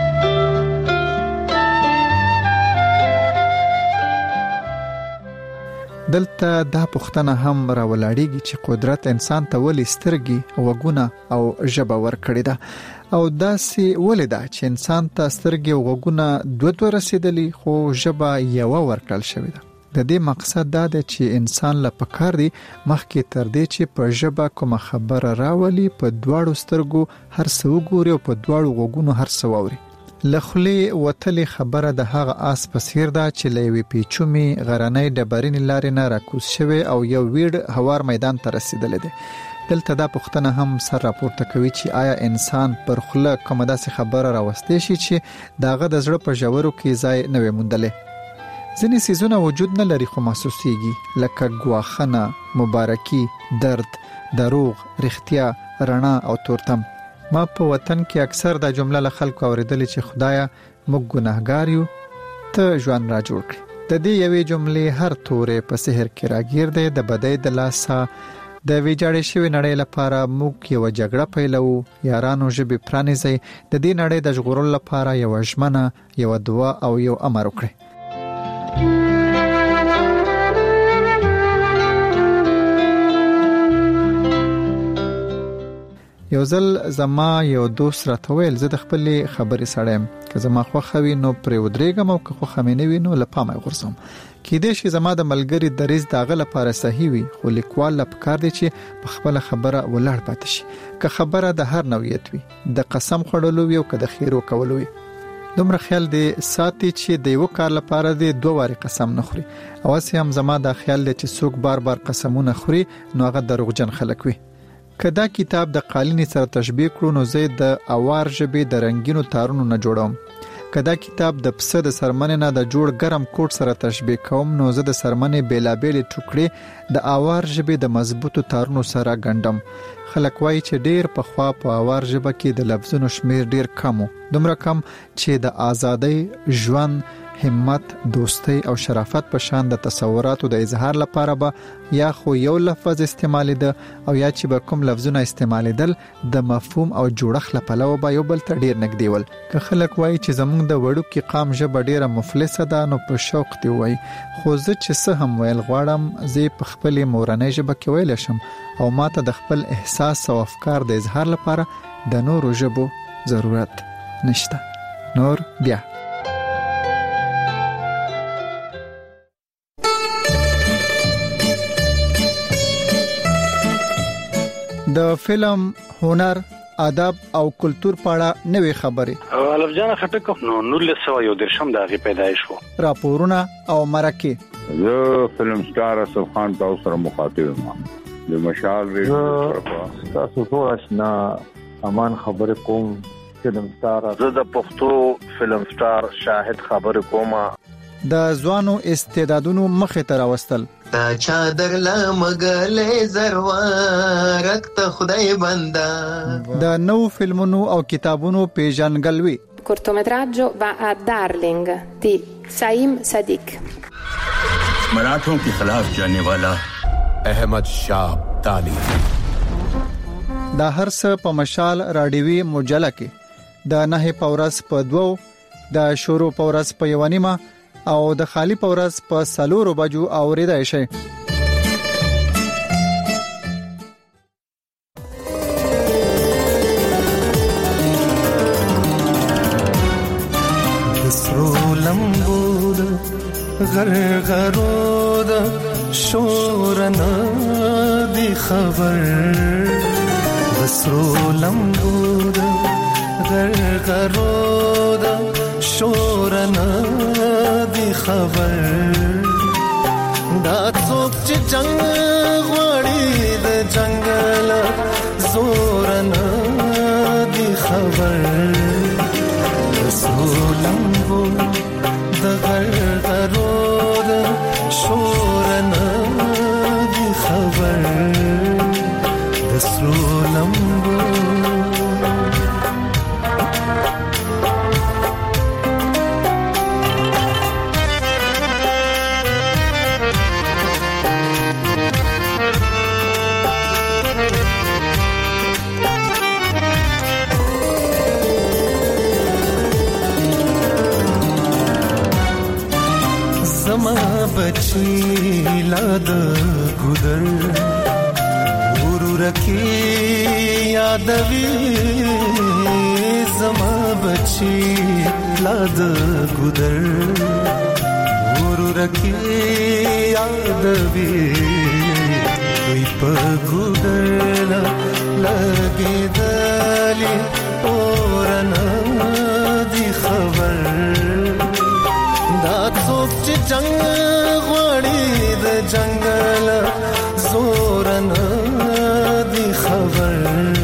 دلته دا پوښتنه هم راولاړیږي چې قدرت انسان ته ولې سترګې، غوږونه او ژبه ورکړې ده، او داسې ولې ده چې انسان ته سترګې او غوږونه دوه دوه رسیدلي خو ژبه یوه ورکړل شوې ده. د دې مقصد دا دی چې انسان له پکار دی مخکې تر دې چې په ژبه کومه خبره راولي په دواړو سترګو هر څه وګوري او په دواړو غوږونو هر څه واوري. لخلې وتلې خبره د هغه آس په څیر ده چې له یوې پیچومې غرنۍ ډبرینې لارې نه راکوز شوی او یو ویړ هوار میدان ته رسیدلی دی. دلته دا پوښتنه هم سر راپورته کوي چې آیا انسان پر خوله کومه داسې خبره راوستی شي چې د هغه د زړه په ژورو کې ځای نه وي موندلی. ځینې څیزونه وجود نه لري خو محسوسیږي، لکه ګواښنه، مبارکي، درد، دروغ، رښتیا، رڼا او تورتم. ما په وطن کې اکثر دا جمله له خلکو اوریدلې چې خدایا موږ ګناهګار یو، ته ژوند را جوړ کړې. د دې یوې جملې هر تورې په سحر کې راګیر دی. د بدۍ د لاسه د ویجاړې شوې نړۍ لپاره موږ یو جګړه پیلو. یارانو ژبې پرانیزئ، د دې نړۍ د ژغورلو لپاره یو ژمنه، یو دعا او یو امر وکړئ. یو ځل زما یو دوست راته ویل زه د خپلې خبرې سړی یم، که زما خوښه وي نو پرې ودرېږم او که خوښه مې نه وي نو له پامه یې غورځوم. کیدای شي زما د ملګري دریځ د هغه لپاره صحیح وي، خو لیکوال له پکار دی چې په خپله خبره ولاړ پاتې شي، که خبره د هر نوعیت وي، د قسم خوړلو وي او که د خیرو کولو وي. دومره خیال دی ساتي چې د یو کار لپاره دی دوه واري قسم نه خوري. اوس هم زما دا خیال دی چې څوک بار بار قسمونه خوري نو هغه دروغجن خلک وي. که دا کتاب د قالینې سره تشبیه کړو نو زه د اوار ژبې د رنگینو تارونو نه جوړوم. که دا کتاب د پسه د سرمنې نه د جوړ ګرم کوټ سره تشبیه کوم نو زه د سرمنې بیلابېلې ټوکړې د اوار ژبې د مضبوطو تارونو سره ګنډم. خلک وایي چې ډیر پخوا په اوار ژبه کې د لفظونو شمیر ډیر کم و، دومره کم چې د ازادۍ، ژوند، همت، دوستی او شرافت په شان د تصوراتو د اظهار لپاره به یا خو یو لفظ استعمالیده او یا چې به کوم لفظونه استعمالیدل د مفهوم او جوړښت له پلوه به یو بل ته ډیر نږدې ول. که خلک وایي چې زموږ د وړوکي قام ژبه ډیره مفلسه ده نو په شوق دی وایي، خو زه چې څه هم ویل غواړم زه په خپلې مورنۍ ژبه کې ویلی شم او ماته د خپل احساس او افکار د اظهار لپاره د نورو ژبو ضرورت نشته. نور بیا د فلم، هنر، ادب او کلچر په اړه نوې خبرې. الف جان خټک نو نولس سوه یو درشم د هغې پیدایش وو. راپورونه او مرکې. زه فلم سٹار اسف خان تاسو سره مخاطب یم د مشال ریډیو تاسو ټول آشنا امان خبرې کوم. فلم سٹار زه د پښتو فلم سٹار شاهد خبرې کوم. د ځوانو استعدادونو مخه تر راوستل. تا چادر لا مګلې زروارک ته خدای بندا. د نو فلمونو او کتابونو پیژنګلوي. cortometraggio va a Darling di Saim Sadiq. मराठों के खिलाफ जाने वाला अहमद शाह अब्दाली. دا هر څه په مشال رادیوي مجله کې د نه پورس په دوو، د شورو پورس په یو نیمه او د خالی پورس په سلورو بجو اوریدای شي. دسرو لمبود غرغرود شورنا دی خبر. دسرو لمبود غرغرود شورنا دی خبر. دا څوک چې جنگ غواړي د جنگل زورنا دی خبر. دسرو لمبود غرغرود شورنا دی خبر. دسرو لمبود زما بچی لاد ګودر ورور کی یادوي. زما بچی لاد ګودر ورور کی یادوي. وی په ګودر لګې دلی اورنا دی خبر. دا څوک چې جنگ غواړي د جنگل زورنا دی خبر.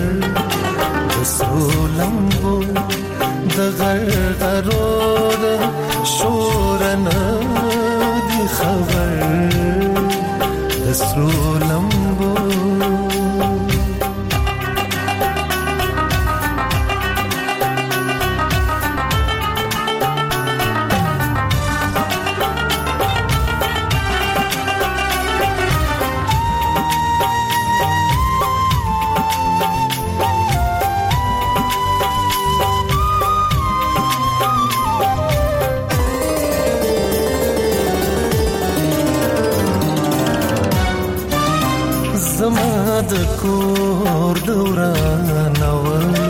دسرو لمبو د غرغرود شورنا دی خبر. دسرو لمبو د کور دوران اول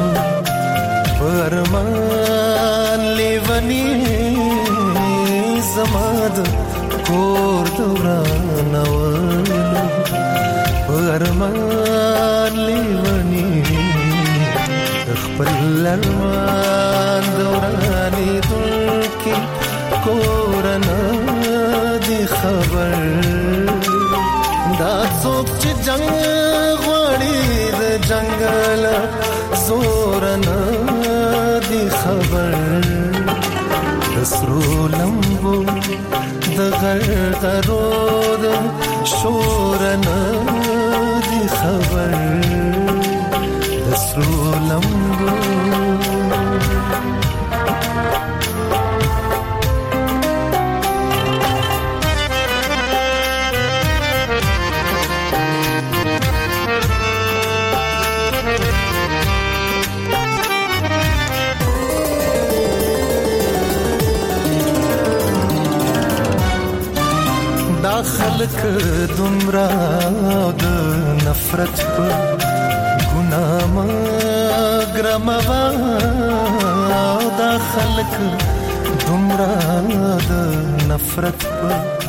پرمان لیونی. زما د کور دوران اول پرمان لیونی. خپل ارمان دورانی دلکی کورنا دی خبر. دا څوک چې جنگ غواړي د جنگل زورنا دی خبر. دسرو لمبو د غرغرود شورنا دی خبر. دسرو لمبو خلق دمرا د نفرت په ګناه مګرموا. دا خلق دمرا د نفرت په